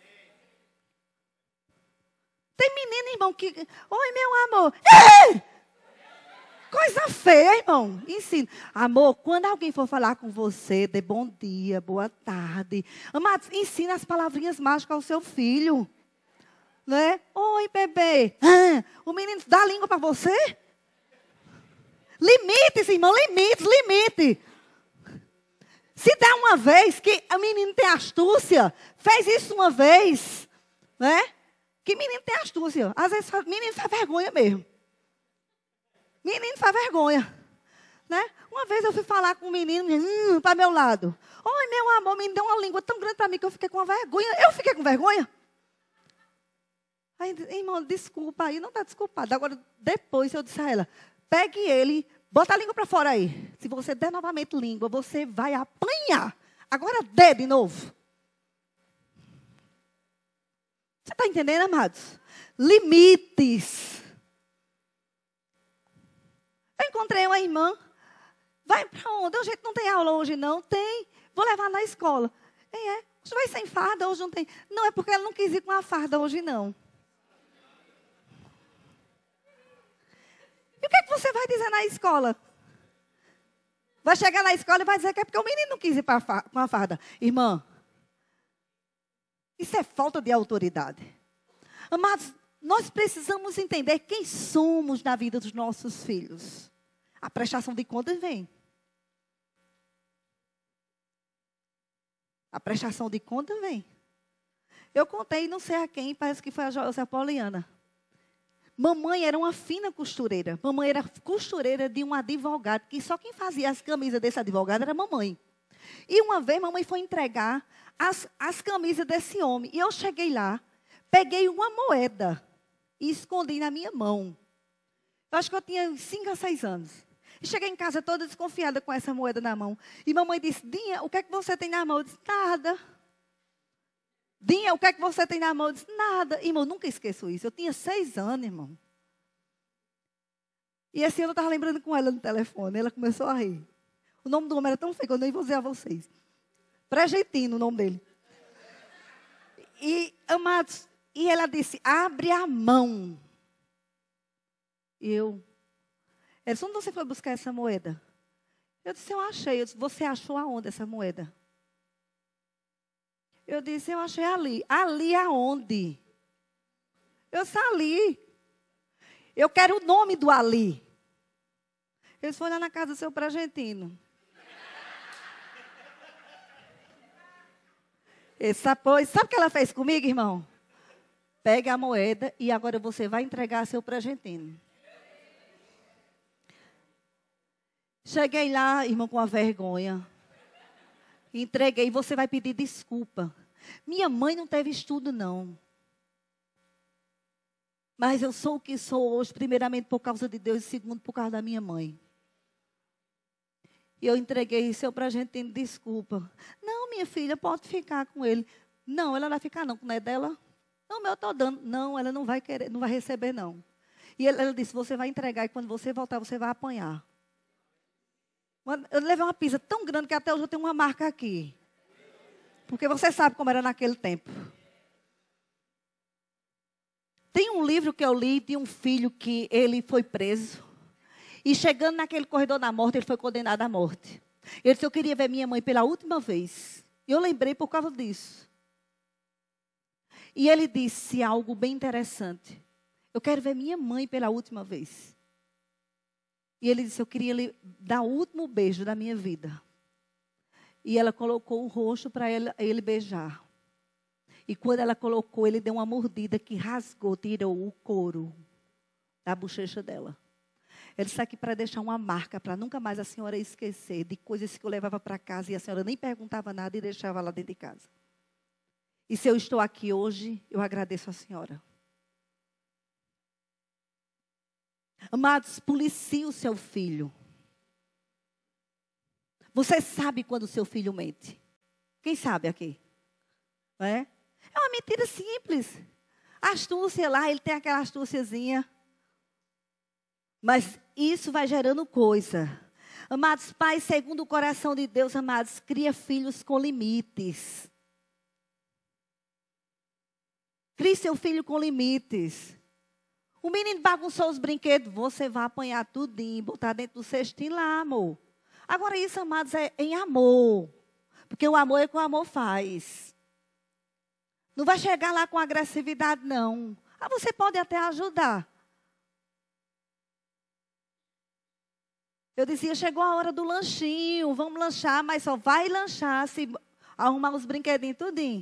Tem menino, irmão, que... Oi, meu amor. Ei! Coisa feia, irmão. Ensina. Amor, quando alguém for falar com você, dê bom dia, boa tarde. Amados, ensina as palavrinhas mágicas ao seu filho. Né? Oi, bebê. O menino dá a língua para você? Limites, irmão, limite. Se der uma vez, que o menino tem astúcia, fez isso uma vez, né? Que menino tem astúcia. Às vezes, menino faz vergonha mesmo. Menino faz vergonha. Né? Uma vez eu fui falar com um menino, para meu lado. Oi, meu amor, o menino deu uma língua tão grande para mim que eu fiquei com vergonha. Eu fiquei com vergonha. Aí, irmão, desculpa aí, não está desculpada. Agora, depois eu disse a ela, pegue ele, bota a língua para fora aí. Se você der novamente língua, você vai apanhar. Agora dê de novo. Você está entendendo, amados? Limites. Eu encontrei uma irmã. Vai para onde? Hoje não tem aula hoje, não? Tem. Vou levar na escola. Você vai sem farda? Hoje não tem. Não, é porque ela não quis ir com a farda hoje, não. E o que é que você vai dizer na escola? Vai chegar na escola e vai dizer que é porque o menino não quis ir com a farda. Irmã, isso é falta de autoridade. Amados, nós precisamos entender quem somos na vida dos nossos filhos. A prestação de contas vem. A prestação de contas vem. Eu contei, não sei a quem, parece que foi a Joelcia Poliana. Mamãe era uma fina costureira. Mamãe era costureira de um advogado, que só quem fazia as camisas desse advogado era mamãe. E uma vez, mamãe foi entregar as camisas desse homem. E eu cheguei lá, peguei uma moeda e escondi na minha mão. Eu acho que eu tinha 5 a 6 anos. E cheguei em casa toda desconfiada com essa moeda na mão. E mamãe disse, Dinha, o que é que você tem na mão? Eu disse, nada. Dinha, o que é que você tem na mão? Eu disse, nada. Irmão, nunca esqueço isso. Eu tinha 6 anos, irmão. E esse ano eu estava lembrando com ela no telefone. Ela começou a rir. O nome do homem era tão feio que eu nem vou dizer a vocês. Pré-Jeitino, o nome dele. E, amados, e ela disse, abre a mão. Ela disse, onde você foi buscar essa moeda? Eu disse, eu achei. Eu disse, você achou aonde essa moeda? Eu disse, eu achei ali. Ali aonde? Eu disse, ali. Eu quero o nome do Ali. Ele foi lá na casa do seu Pré-Jeitino. Sabe o que ela fez comigo, irmão? Pega a moeda e agora você vai entregar a seu Pré-Jeitino. Cheguei lá, irmão, com a vergonha. Entreguei, você vai pedir desculpa. Minha mãe não teve estudo, não. Mas eu sou o que sou hoje, primeiramente por causa de Deus e segundo por causa da minha mãe. E eu entreguei seu Pré-Jeitino, desculpa. Não, minha filha, pode ficar com ele. Não, ela vai ficar não, não é dela. Não, meu, eu estou dando. Não, ela não vai querer, não vai receber, não. E ela disse, você vai entregar e quando você voltar, você vai apanhar. Eu levei uma pisa tão grande que até hoje eu tenho uma marca aqui. Porque você sabe como era naquele tempo. Tem um livro que eu li de um filho que ele foi preso. E chegando naquele corredor da morte, ele foi condenado à morte. Ele disse, eu queria ver minha mãe pela última vez. E eu lembrei por causa disso. E ele disse algo bem interessante. Eu quero ver minha mãe pela última vez. E ele disse, eu queria lhe dar o último beijo da minha vida. E ela colocou o rosto para ele beijar. E quando ela colocou, ele deu uma mordida que rasgou, tirou o couro da bochecha dela. Ele disse aqui para deixar uma marca, para nunca mais a senhora esquecer de coisas que eu levava para casa e a senhora nem perguntava nada e deixava lá dentro de casa. E se eu estou aqui hoje, eu agradeço a senhora. Amados, policie o seu filho. Você sabe quando o seu filho mente? Quem sabe aqui? Não é? É uma mentira simples. A astúcia lá, ele tem aquela astúciazinha. Mas isso vai gerando coisa. Amados pais, segundo o coração de Deus, amados, cria filhos com limites. Crie seu filho com limites. O menino bagunçou os brinquedos, você vai apanhar tudinho, botar dentro do cestinho lá, amor. Agora isso, amados, é em amor. Porque o amor é o que o amor faz. Não vai chegar lá com agressividade, não. Você pode até ajudar. Eu dizia, chegou a hora do lanchinho, vamos lanchar, mas só vai lanchar se arrumar os brinquedinhos tudinho.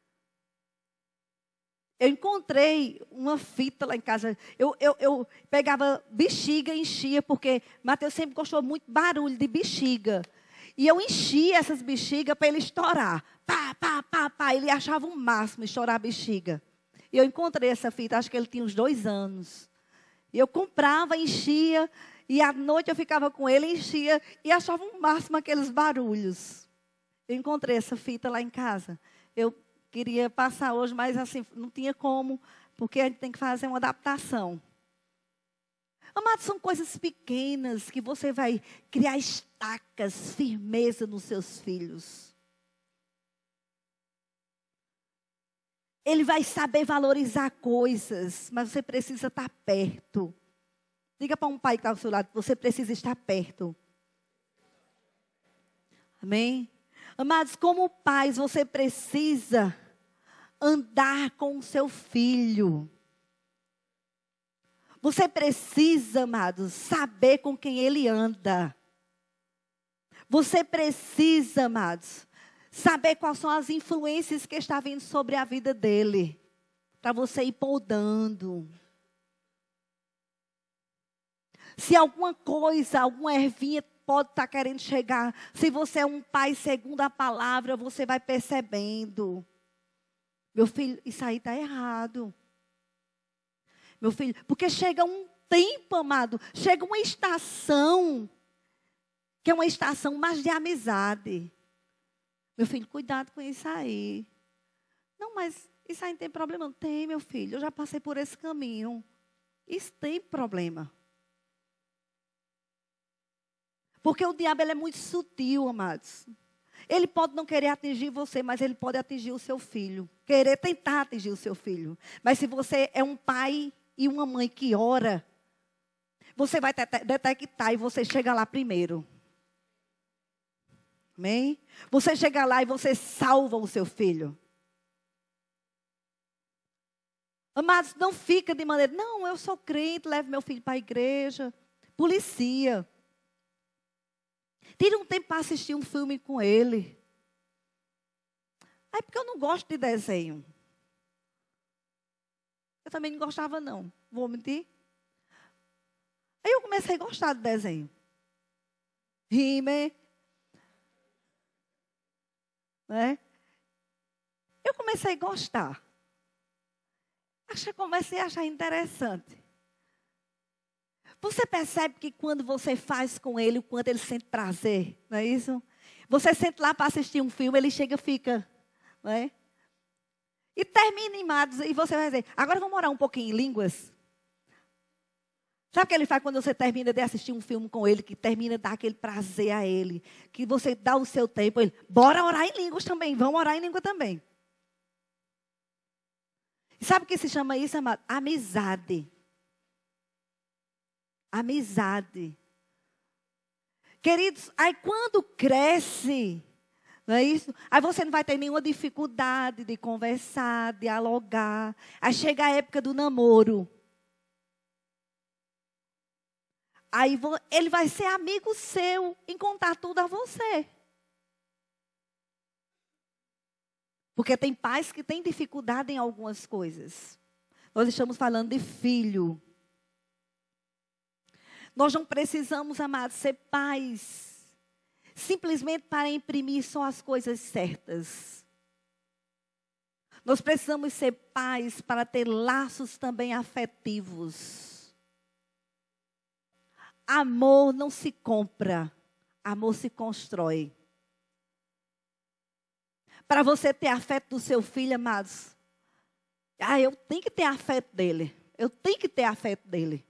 Eu encontrei uma fita lá em casa. Eu pegava bexiga e enchia, porque Mateus sempre gostou muito de barulho de bexiga. E eu enchia essas bexigas para ele estourar. Pá, pá, pá, pá. Ele achava o máximo estourar a bexiga. E eu encontrei essa fita, acho que ele tinha uns 2 anos. E eu comprava, enchia, e à noite eu ficava com ele, enchia, e achava o máximo aqueles barulhos. Eu encontrei essa fita lá em casa. Eu queria passar hoje, mas assim, não tinha como, porque a gente tem que fazer uma adaptação. Amados, são coisas pequenas que você vai criar estacas, firmeza nos seus filhos. Ele vai saber valorizar coisas, mas você precisa estar perto. Diga para um pai que está ao seu lado, você precisa estar perto. Amém? Amados, como pais, você precisa andar com o seu filho. Você precisa, amados, saber com quem ele anda. Você precisa, amados, saber quais são as influências que estão vindo sobre a vida dele. Para você ir podando. Se alguma coisa, alguma ervinha pode estar querendo chegar. Se você é um pai segundo a palavra, você vai percebendo. Meu filho, isso aí está errado. Meu filho, porque chega um tempo, amado, chega uma estação, que é uma estação mais de amizade. Meu filho, cuidado com isso aí. Não, mas isso aí não tem problema. Não tem, meu filho, eu já passei por esse caminho. Isso tem problema. Porque o diabo ele é muito sutil, amados. Ele pode não querer atingir você, mas ele pode atingir o seu filho. Querer tentar atingir o seu filho. Mas se você é um pai e uma mãe que ora, você vai detectar e você chega lá primeiro. Amém? Você chega lá e você salva o seu filho. Amados, não fica de maneira, não, eu sou crente, levo meu filho para a igreja. Policia. Tira um tempo para assistir um filme com ele. Aí porque eu não gosto de desenho. Eu também não gostava não, vou mentir. Aí eu comecei a gostar de desenho. He-Man. Né? Eu comecei a gostar. Comecei a achar interessante. Você percebe que quando você faz com ele, o quanto ele sente prazer, não é isso? Você sente lá para assistir um filme, ele chega e fica, não é? E termina animado, e você vai dizer, agora vamos orar um pouquinho em línguas. Sabe o que ele faz quando você termina de assistir um filme com ele, que termina de dar aquele prazer a ele, que você dá o seu tempo, ele, bora orar em línguas também, vamos orar em língua também. E sabe o que se chama isso, amado? Amizade. Amizade. Queridos, aí quando cresce, Não é isso? Aí você não vai ter nenhuma dificuldade de conversar, dialogar. Aí chega a época do namoro. Aí ele vai ser amigo seu em contar tudo a você. Porque tem pais que têm dificuldade em algumas coisas. Nós estamos falando de filho. Nós não precisamos, amados, ser pais simplesmente para imprimir só as coisas certas. Nós precisamos ser pais para ter laços também afetivos. Amor não se compra, amor se constrói. Para você ter afeto do seu filho, amados, eu tenho que ter afeto dele. Eu tenho que ter afeto dele.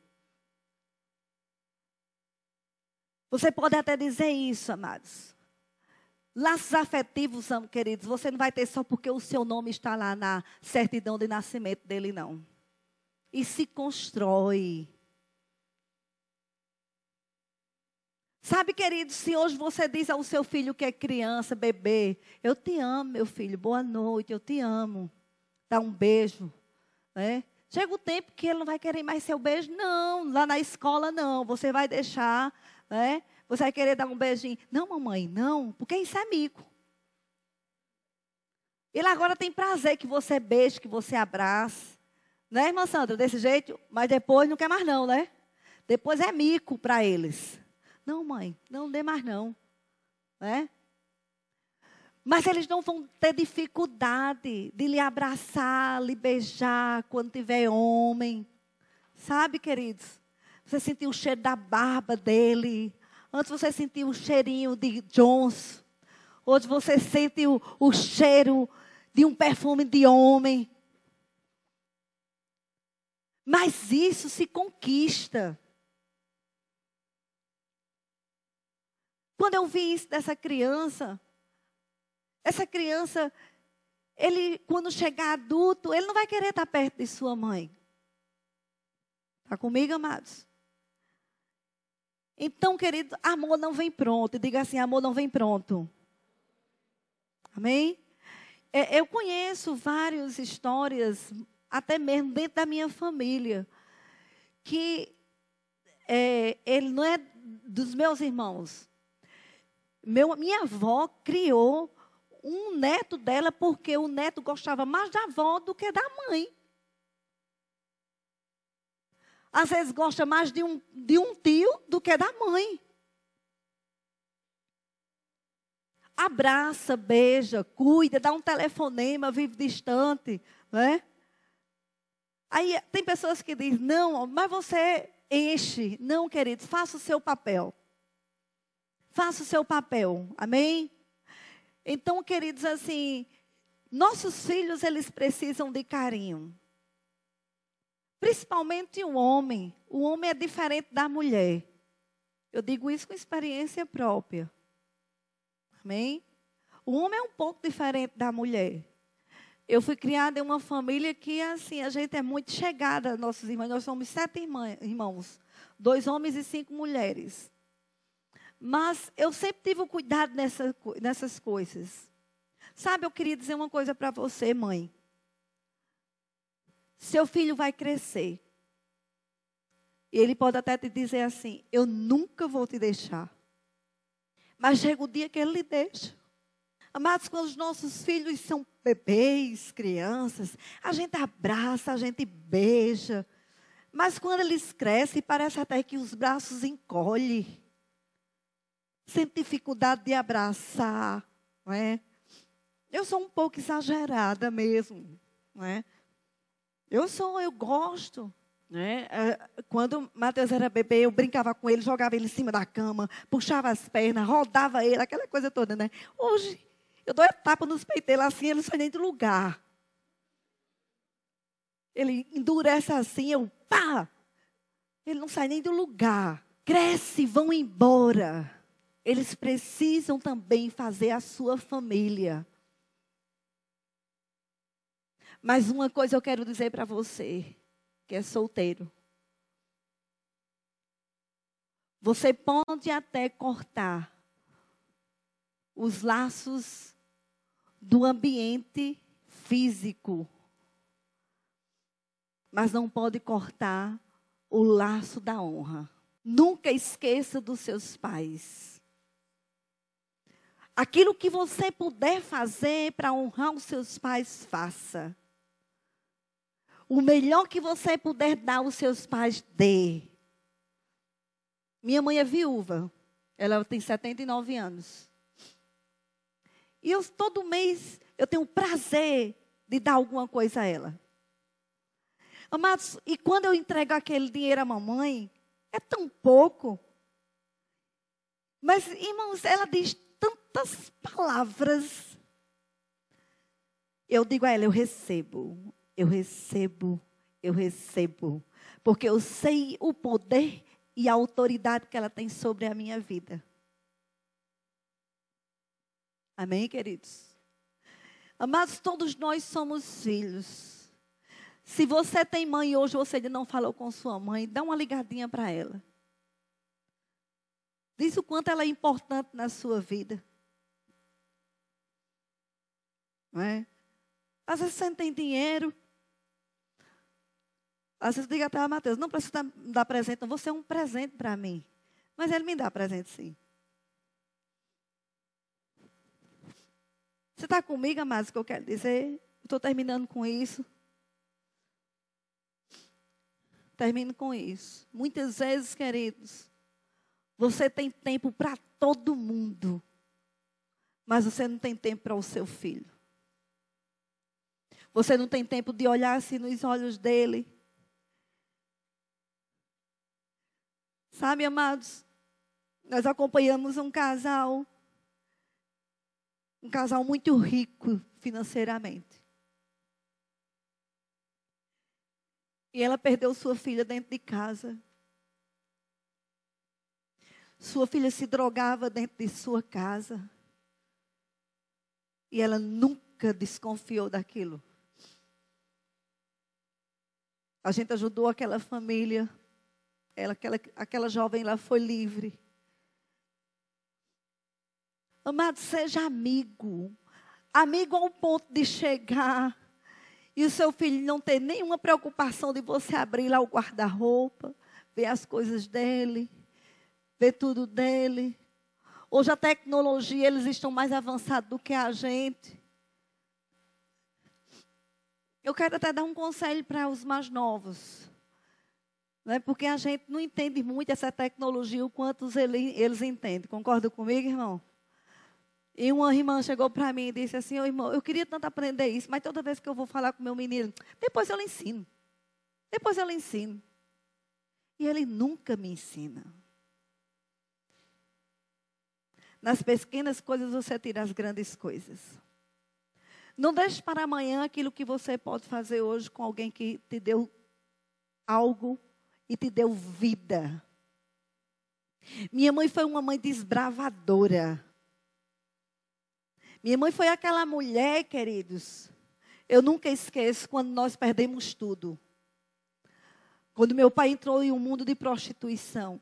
Você pode até dizer isso, amados. Laços afetivos, queridos, você não vai ter só porque o seu nome está lá na certidão de nascimento dele, não. E se constrói. Sabe, queridos, se hoje você diz ao seu filho que é criança, bebê, eu te amo, meu filho, boa noite, eu te amo. Dá um beijo, né? Chega o tempo que ele não vai querer mais seu beijo, não, lá na escola não, você vai deixar, né? Você vai querer dar um beijinho. Não, mamãe, não, porque isso é mico. Ele agora tem prazer que você beije, que você abrace. Né, irmã Sandra, desse jeito? Mas depois não quer mais não, né? Depois é mico para eles. Não, mãe, não dê mais não. Né? Mas eles não vão ter dificuldade de lhe abraçar, lhe beijar quando tiver homem. Sabe, queridos? Você sentiu o cheiro da barba dele. Antes você sentiu o cheirinho de Jones. Hoje você sente o cheiro de um perfume de homem. Mas isso se conquista. Quando eu vi isso dessa criança, essa criança, ele, quando chegar adulto, ele não vai querer estar perto de sua mãe. Está comigo, amados? Então, querido, amor não vem pronto. Diga assim, amor não vem pronto. Amém? Eu conheço várias histórias, até mesmo dentro da minha família, que ele não é dos meus irmãos. Minha avó criou um neto dela porque o neto gostava mais da avó do que da mãe. Às vezes gosta mais de um tio do que da mãe. Abraça, beija, cuida, dá um telefonema, vive distante, né? Aí tem pessoas que dizem, não, mas você enche. Não, queridos, faça o seu papel. Faça o seu papel, amém? Então, queridos, assim, nossos filhos, eles precisam de carinho. Principalmente o homem. O homem é diferente da mulher. Eu digo isso com experiência própria. Amém? O homem é um pouco diferente da mulher. Eu fui criada em uma família que, assim, a gente é muito chegada, nossos irmãos. Nós somos 7 irmãos. 2 homens e 5 mulheres. Mas eu sempre tive o cuidado nessas coisas. Sabe, eu queria dizer uma coisa para você, mãe. Seu filho vai crescer. E ele pode até te dizer assim, eu nunca vou te deixar. Mas chega o dia que ele lhe deixa. Amados, quando os nossos filhos são bebês, crianças, a gente abraça, a gente beija. Mas quando eles crescem, parece até que os braços encolhem. Sente dificuldade de abraçar, não é? Eu sou um pouco exagerada mesmo, não é? Eu gosto, né? Quando o Mateus era bebê, eu brincava com ele, jogava ele em cima da cama, puxava as pernas, rodava ele, aquela coisa toda, né? Hoje, eu dou tapa nos peitos dele assim, ele não sai nem do lugar. Ele endurece assim, pá! Ele não sai nem do lugar. Cresce, vão embora. Eles precisam também fazer a sua família. Mas uma coisa eu quero dizer para você, que é solteiro. Você pode até cortar os laços do ambiente físico, mas não pode cortar o laço da honra. Nunca esqueça dos seus pais. Aquilo que você puder fazer para honrar os seus pais, faça. O melhor que você puder dar aos seus pais, dê. Minha mãe é viúva. Ela tem 79 anos. E todo mês eu tenho o prazer de dar alguma coisa a ela. Amados, e quando eu entrego aquele dinheiro à mamãe, é tão pouco. Mas, irmãos, ela diz tantas palavras. Eu digo a ela, eu recebo. Porque eu sei o poder e a autoridade que ela tem sobre a minha vida. Amém, queridos? Amados, todos nós somos filhos. Se você tem mãe hoje, você ainda não falou com sua mãe, dá uma ligadinha para ela. Diz o quanto ela é importante na sua vida. Não é? Às vezes você não tem dinheiro. Às vezes diga até a Mateus, não precisa me dar presente, não, você é um presente para mim. Mas ele me dá presente sim. Você está comigo, amados, que eu quero dizer? Estou terminando com isso. Termino com isso. Muitas vezes, queridos, você tem tempo para todo mundo, mas você não tem tempo para o seu filho. Você não tem tempo de olhar assim nos olhos dele. Sabe, amados, nós acompanhamos um casal muito rico financeiramente. E ela perdeu sua filha dentro de casa. Sua filha se drogava dentro de sua casa. E ela nunca desconfiou daquilo. A gente ajudou aquela família. Aquela jovem lá foi livre. Amado, seja amigo. Amigo ao ponto de chegar e o seu filho não ter nenhuma preocupação de você abrir lá o guarda-roupa, ver as coisas dele, ver tudo dele. Hoje a tecnologia, eles estão mais avançados do que a gente. Eu quero até dar um conselho para os mais novos. Né? Porque a gente não entende muito essa tecnologia, o quanto eles entendem. Concorda comigo, irmão? E uma irmã chegou para mim e disse assim, irmão, eu queria tanto aprender isso, mas toda vez que eu vou falar com meu menino, depois eu lhe ensino. Depois eu lhe ensino. E ele nunca me ensina. Nas pequenas coisas você tira as grandes coisas. Não deixe para amanhã aquilo que você pode fazer hoje com alguém que te deu algo e te deu vida. Minha mãe foi uma mãe desbravadora. Minha mãe foi aquela mulher, queridos. Eu nunca esqueço quando nós perdemos tudo. Quando meu pai entrou em um mundo de prostituição.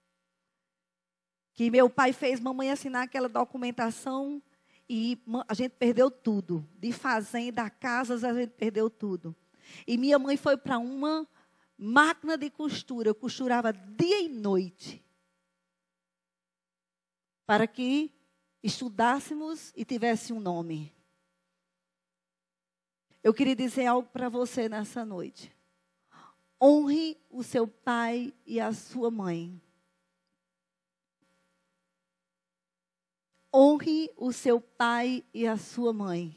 Que meu pai fez mamãe assinar aquela documentação e a gente perdeu tudo. De fazenda, casas, a gente perdeu tudo. E minha mãe foi para uma máquina de costura. Eu costurava dia e noite. Para que estudássemos e tivesse um nome. Eu queria dizer algo para você nessa noite. Honre o seu pai e a sua mãe. Honre o seu pai e a sua mãe.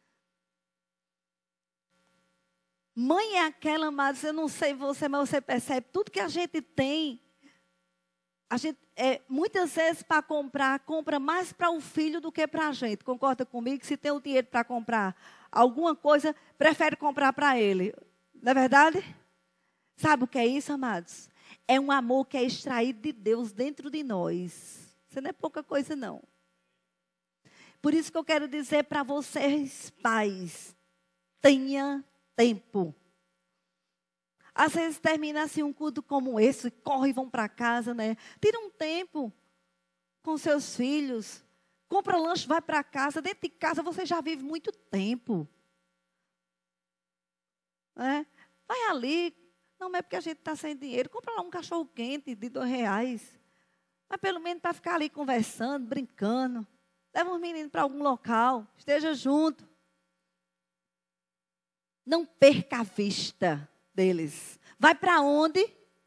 Mãe é aquela, mas eu não sei você, mas você percebe, tudo que a gente tem, a gente, muitas vezes para comprar, compra mais para o filho do que para a gente. Concorda comigo? Se tem o dinheiro para comprar alguma coisa, prefere comprar para ele. Não é verdade? Sabe o que é isso, amados? É um amor que é extraído de Deus dentro de nós. Isso não é pouca coisa, não. Por isso que eu quero dizer para vocês, pais, tenha tempo. Às vezes termina assim um culto como esse, corre e vão para casa, né? Tira um tempo com seus filhos. compra lanche, vai para casa. Dentro de casa você já vive muito tempo. Vai ali. Não é porque a gente está sem dinheiro. Compra lá um cachorro quente de R$2. Mas pelo menos para ficar ali conversando, brincando. Leva os meninos para algum local. Esteja junto. Não perca a vista deles. Vai para onde?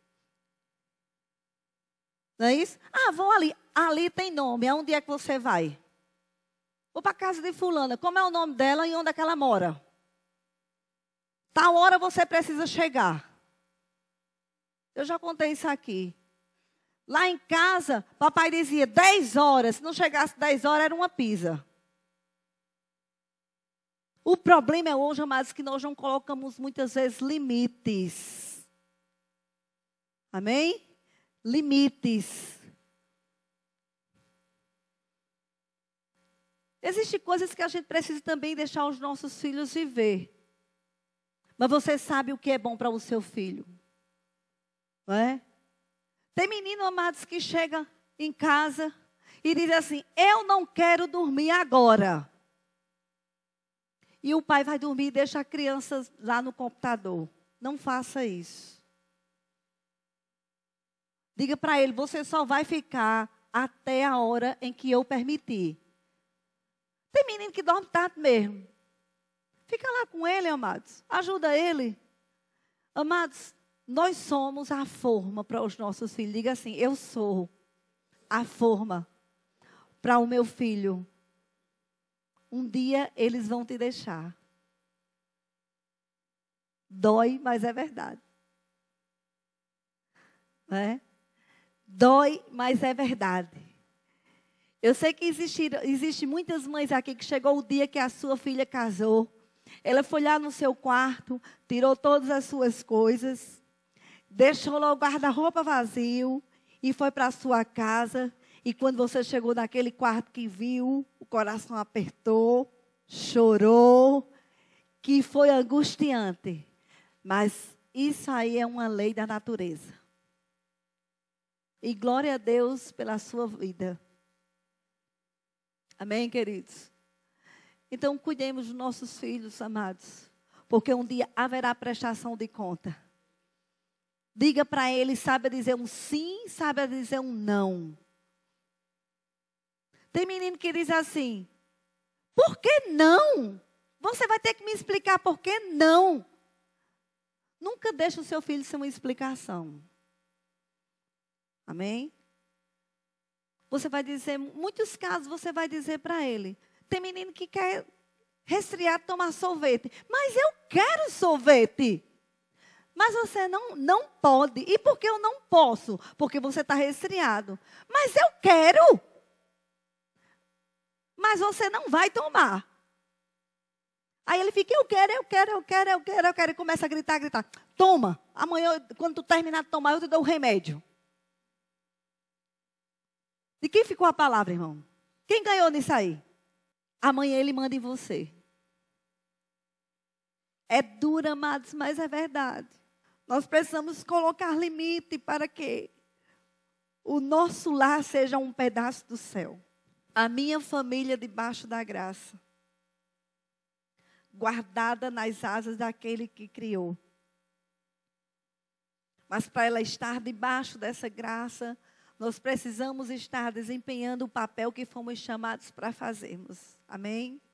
Não é isso? Ah, vou ali. Ali tem nome. Aonde é que você vai? Vou para a casa de fulana. Como é o nome dela e onde é que ela mora? Tal hora você precisa chegar. Eu já contei isso aqui. Lá em casa, papai dizia 10 horas. Se não chegasse 10 horas, era uma pizza. O problema é hoje, amados, que nós não colocamos muitas vezes limites. Amém? Limites. Existem coisas que a gente precisa também deixar os nossos filhos viver. Mas você sabe o que é bom para o seu filho. Não é? Tem menino, amados, que chega em casa e diz assim, eu não quero dormir agora. E o pai vai dormir e deixa a criança lá no computador. Não faça isso. Diga para ele, você só vai ficar até a hora em que eu permitir. Tem menino que dorme tarde mesmo. Fica lá com ele, amados. Ajuda ele. Amados, nós somos a forma para os nossos filhos. Diga assim, eu sou a forma para o meu filho. Um dia eles vão te deixar. Dói, mas é verdade. Né? Dói, mas é verdade. Eu sei que existe muitas mães aqui que chegou o dia que a sua filha casou. Ela foi lá no seu quarto, tirou todas as suas coisas, deixou lá o guarda-roupa vazio e foi para a sua casa. E quando você chegou naquele quarto que viu, o coração apertou, chorou, que foi angustiante. Mas isso aí é uma lei da natureza. E glória a Deus pela sua vida. Amém, queridos? Então, cuidemos dos nossos filhos, amados. Porque um dia haverá prestação de conta. Diga para eles, saiba dizer um sim, saiba dizer um não. Tem menino que diz assim, por que não? Você vai ter que me explicar por que não. Nunca deixe o seu filho sem uma explicação. Amém? Você vai dizer, muitos casos você vai dizer para ele. Tem menino que quer resfriado tomar sorvete. Mas eu quero sorvete. Mas você não pode. E por que eu não posso? Porque você está resfriado. Mas eu quero. Mas você não vai tomar. Aí ele fica, eu quero. E começa a gritar. Toma. Amanhã, quando tu terminar de tomar, eu te dou o remédio. De quem ficou a palavra, irmão? Quem ganhou nisso aí? Amanhã ele manda em você. É duro, amados, mas é verdade. Nós precisamos colocar limite para que o nosso lar seja um pedaço do céu. A minha família debaixo da graça. Guardada nas asas daquele que criou. Mas para ela estar debaixo dessa graça, nós precisamos estar desempenhando o papel que fomos chamados para fazermos. Amém?